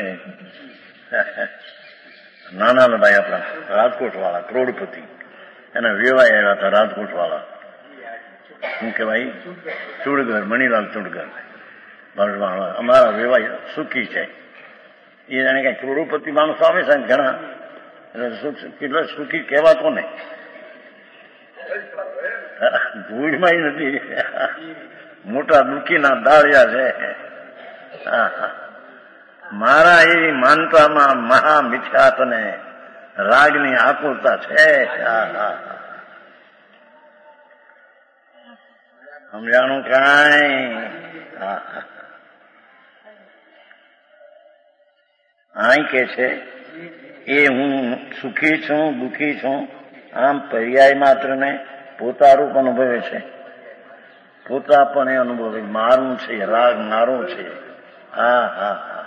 A: નાના ભાઈ આપણા રાજકોટ વાળા કરોડપતિ એના વેવાય આવ્યા હતા. રાજકોટ વાળા શું કહેવાય ચુડગર, મણીલાલ ચુડગર અમારા વેવાય સુખી છે. એ જાણે કઈ કરોડપતિ માણસ આવે છે ઘણા, એટલે સુખી કહેવાતો ને ભૂલમાં નથી. મોટા દુઃખીના દાળિયા છે. મારા એ માનતામાં મહા મિથ્યાત ને રાગની આકુરતા છે. સમજાણું કાંઈ? આઈ કે છે એ હું સુખી છું દુઃખી છું આમ પર્યાય માત્ર ને પોતારૂપ અનુભવે છે. પોતા પણ એ અનુભવે મારું છે, રાગ મારો છે. હા હા હા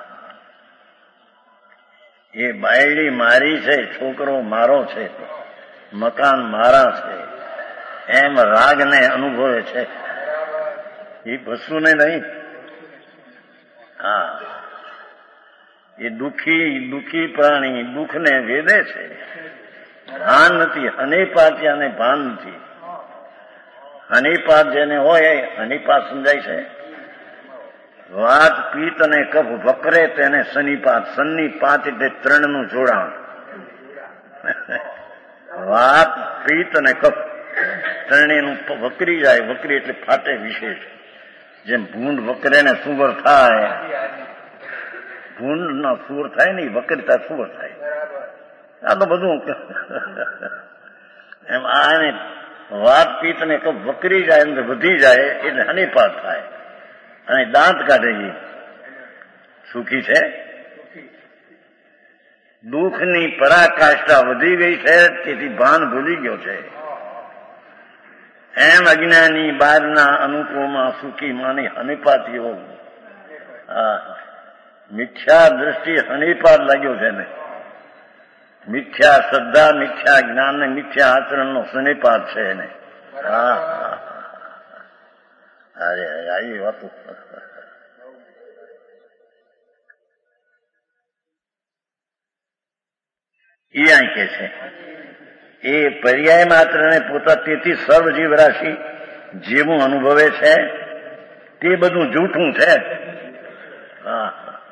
A: એ બાયડી મારી છે, છોકરો મારો છે, મકાન મારા છે, એમ રાગને અનુભવે છે. એ વસ્તુને નહીં. હા એ દુઃખી દુઃખી પ્રાણી દુઃખને વેદે છે. ભાન નથી. હનીપાત્યાને ભાન નથી. હનીપાત જેને હોય હનીપાત સમજાય છે. વાત પિત્ત અને કફ વકરે તેને સનીપાત. સન્નિપાત એટલે ત્રણનું જોડાણ. વાત પિત્ત અને કફ ત્રણેયનું વકરી જાય. વકરી એટલે ફાટે વિશેષ. જેમ ભૂંડ વકરે ને સુવર થાય, ભૂંડ ના સુર થાય ને વકરતા સુવર થાય. આ તો બધું એમ આને વાત પિત્ત ને કફ વકરી જાય અંદર વધી જાય એટલે હનીપાત થાય અને દાંત કાઢે. સુખી છે. દુઃખની પરાકાષ્ઠા વધી ગઈ છે તેથી ભાન ભૂલી ગયો છે. એમ અજ્ઞાની બહારના અનુકૂળમાં સુખી માની હનીપાતીઓ. મિથ્યા દ્રષ્ટિ હનીપાત લાગ્યો છે ને. મિથ્યા શ્રદ્ધા, મિથ્યા જ્ઞાન ને મિથ્યા આચરણનો સનીપાત છે એને. હા અરે આવી વાતો. એ અહીં કે છે એ પર્યાય માત્ર ને પોતા તેથી સર્વ જીવ રાશિ જેવું અનુભવે છે તે બધું જૂઠું છે. હા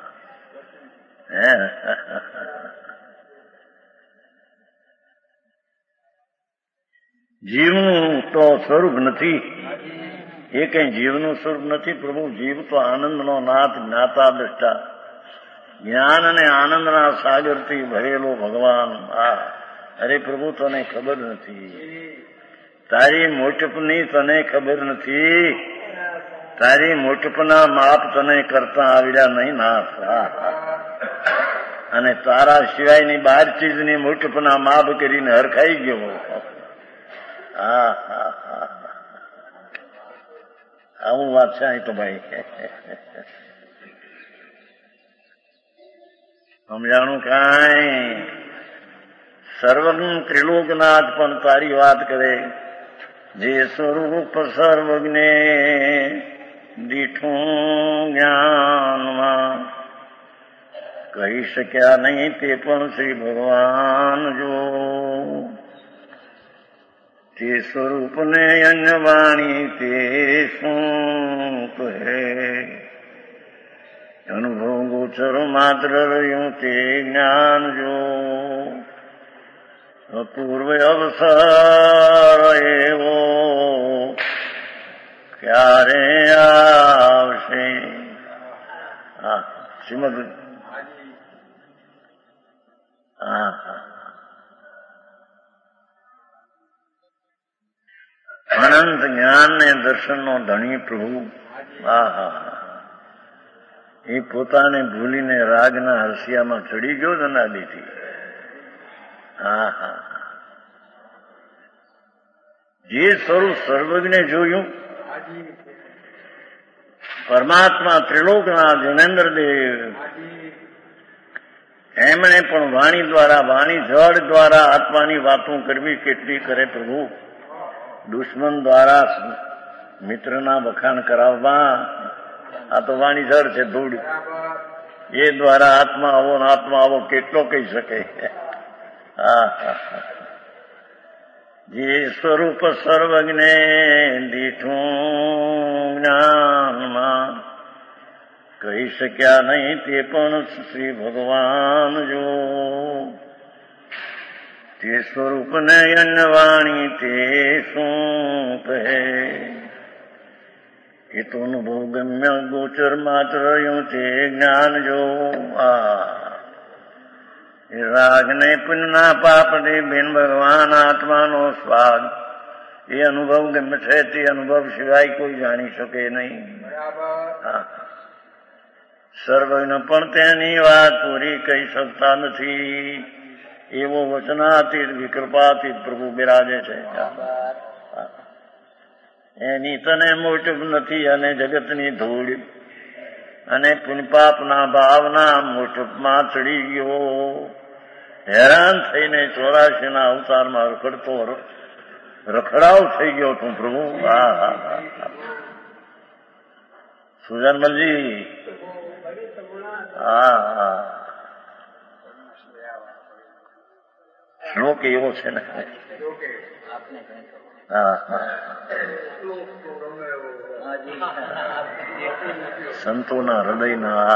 A: જીવનું તો સ્વરૂપ નથી. એ કઈ જીવનું સ્વરૂપ નથી પ્રભુ. જીવ તો આનંદનો નાથ, જ્ઞાતા, દ્રષ્ટા, જ્ઞાન અને આનંદના સાગરથી ભરેલો ભગવાન. આ અરે પ્રભુ તને ખબર નથી. તારી મોટપની તને ખબર નથી. તારી મોટપના માપ તને કરતા આવડ્યા નહીં નાથ. અને તારા સિવાયની બાર ચીજની મોટપના માપ કરીને હરખાઈ ગયો. હા હા હા આવું વાત છે અહીં તો ભાઈ. સમજાણું કાંઈ? સર્વજ્ઞ ત્રિલોકનાથ પણ તારી વાત કરે. જે સ્વરૂપ સર્વજ્ઞે દીઠું જ્ઞાનમાં કહી શક્યા નહીં તે પણ શ્રી ભગવાન જો. તે સ્વરૂપને અન્ય વાણી તે શું કહે. અનુભવ ગોચર માત્ર રહ્યું તે જ્ઞાન જો. અપૂર્વ અવસર એવો ક્યારે આવશે. હા શ્રીમદ. હા હા અનંત જ્ઞાન ને દર્શનનો ધણી પ્રભુ. હા હા એ પોતાને ભૂલીને રાગના હરસિયામાં ચડી ગયો જનાદીથી. હા હા જે સ્વરૂપ સર્વજ્ઞે જોયું પરમાત્મા ત્રિલોકના જનેન્દ્ર દેવ એમણે પણ વાણી દ્વારા, વાણી જળ દ્વારા આત્માની વાતો કરવી કેટલી કરે પ્રભુ. દુશ્મન દ્વારા મિત્રના વખાણ કરાવવા, આ તો વાણી જળ છે ધૂળ. એ દ્વારા આત્મા આવો ને આત્મા આવો કેટલો કહી શકે. જે સ્વરૂપ સર્વજ્ઞે દીઠું જ્ઞાનમાં કહી શક્યા નહીં તે પણ શ્રી ભગવાન જો. તે સ્વરૂપને અન્ય વાણી તે શું કહે. એ તો અનુભવ ગમ્ય ગોચર માત્ર યું તે જ્ઞાન જો. આ રાગ ને પુણ્યના પાપ દે બેન ભગવાન આત્માનો સ્વાદ એ અનુભવ ગમે છે. તે અનુભવ સિવાય કોઈ જાણી શકે નહીં. સર્વજ્ઞ પણ તેની વાત પૂરી કહી શકતા નથી. એવો વચનાતીત વિકૃપાતીત પ્રભુ બિરાજે છે. એની તને મોટપ નથી અને જગતની ધૂળ અને પુણ્યપાપના ભાવના મોટપમાં ચડી ગયો. હેરાન થઈને ચોરાશી ના અવતારમાં રખડતો રખડાવ થઈ ગયો તું પ્રભુ. હા સુજાનમલજી, હા હા શ્લોક એવો છે ને. હા હા સંતોના હૃદયના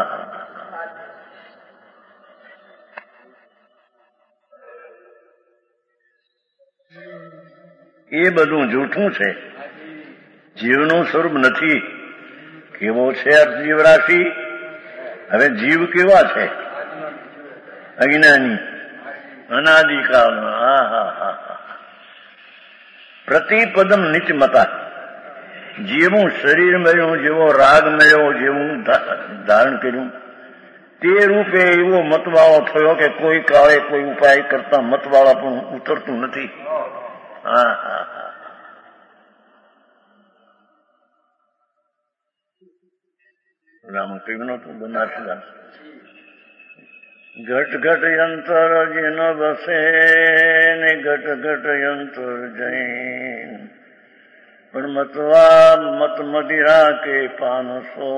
A: એ બધું જૂઠું છે. જીવનું સ્વરૂપ નથી. કેવો છે જીવરાશિ? હવે જીવ કેવા છે? અજ્ઞાની, અનાદિકાળમાં. હા હા હા પ્રતિપદમ નીચમતા. જેવું શરીર મળ્યું, જેવો રાગ મળ્યો, જેવું ધારણ કર્યું તે રૂપે એવો મતવાળો થયો કે કોઈ કાળે કોઈ ઉપાય કરતા મતવાળા પણ ઉતરતું નથી. હા હા હા રામ કહ્યું નતું બનાસદાસ. ઘટ ઘટ યંત્ર જેન બસે ને ઘટ ઘટ યંત્ર જૈન પણ મતવા મત મદિરા કે પાનસો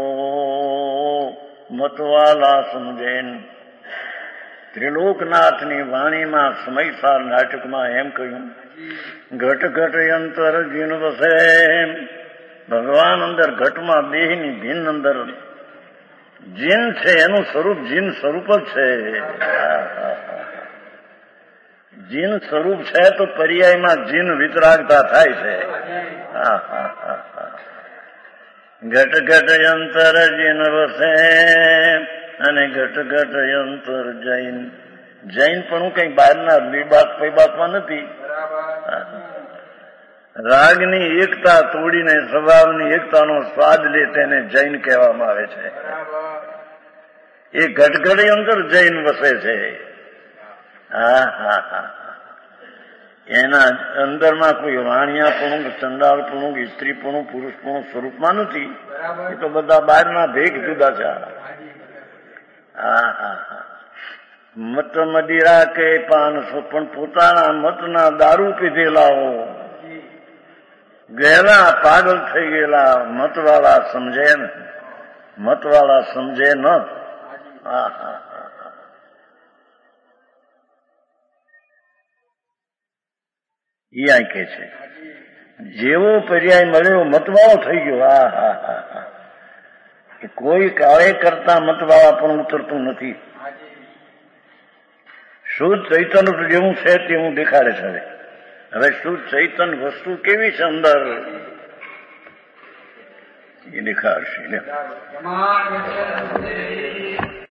A: મતવાલા સમજેન. ત્રિલોકનાથની વાણીમાં સમયસાર નાટકમાં એમ કહ્યું, ઘટ ઘટ યંત્ર જીન બસે. ભગવાન અંદર ઘટમાં દેહની ભિન્ન અંદર જીન છે. એનું સ્વરૂપ જીન સ્વરૂપ જ છે. જીન સ્વરૂપ છે તો પર્યાયમાં જીન વિતરાગતા થાય છે. ઘટ ઘટ યંત્ર જીન વસે અને ઘટ ઘટ યંત્ર જૈન. જૈન પણ હું કઈ બહારના લીબાક પૈબાકમાં નથી. રાગની એકતા તોડીને સ્વભાવની એકતાનો સ્વાદ લે તેને જૈન કહેવામાં આવે છે. એ ઘટઘટ યંત્ર જૈન વસે છે. હા હા હા એના અંદરમાં કોઈ વાણિયાપણું, ચંડાળપણું, સ્ત્રીપણું, પુરુષપણું સ્વરૂપમાં નથી. એ તો બધા બહારના ભેગ જુદા છે. હા હા હા મત મદિરા કે પાનસો પણ પોતાના મતના દારૂ પીધેલાઓ, ગયેલા પાગલ થઈ ગયેલા મતવાળા સમજે ને, મતવાળા સમજે ન. હા હા એ આ કે છે જેવો પર્યાય મળ્યો મતવાળો થઈ ગયો. હા હા હા હા કોઈ કાળે કરતા મતવાળા પણ ઉતરતું નથી. શુદ્ધ ચૈતન્ય જેવું છે તેવું દેખાડે છે. હવે હવે શુદ્ધ ચૈતન્ય વસ્તુ કેવી છે અંદર એ દેખાડશે.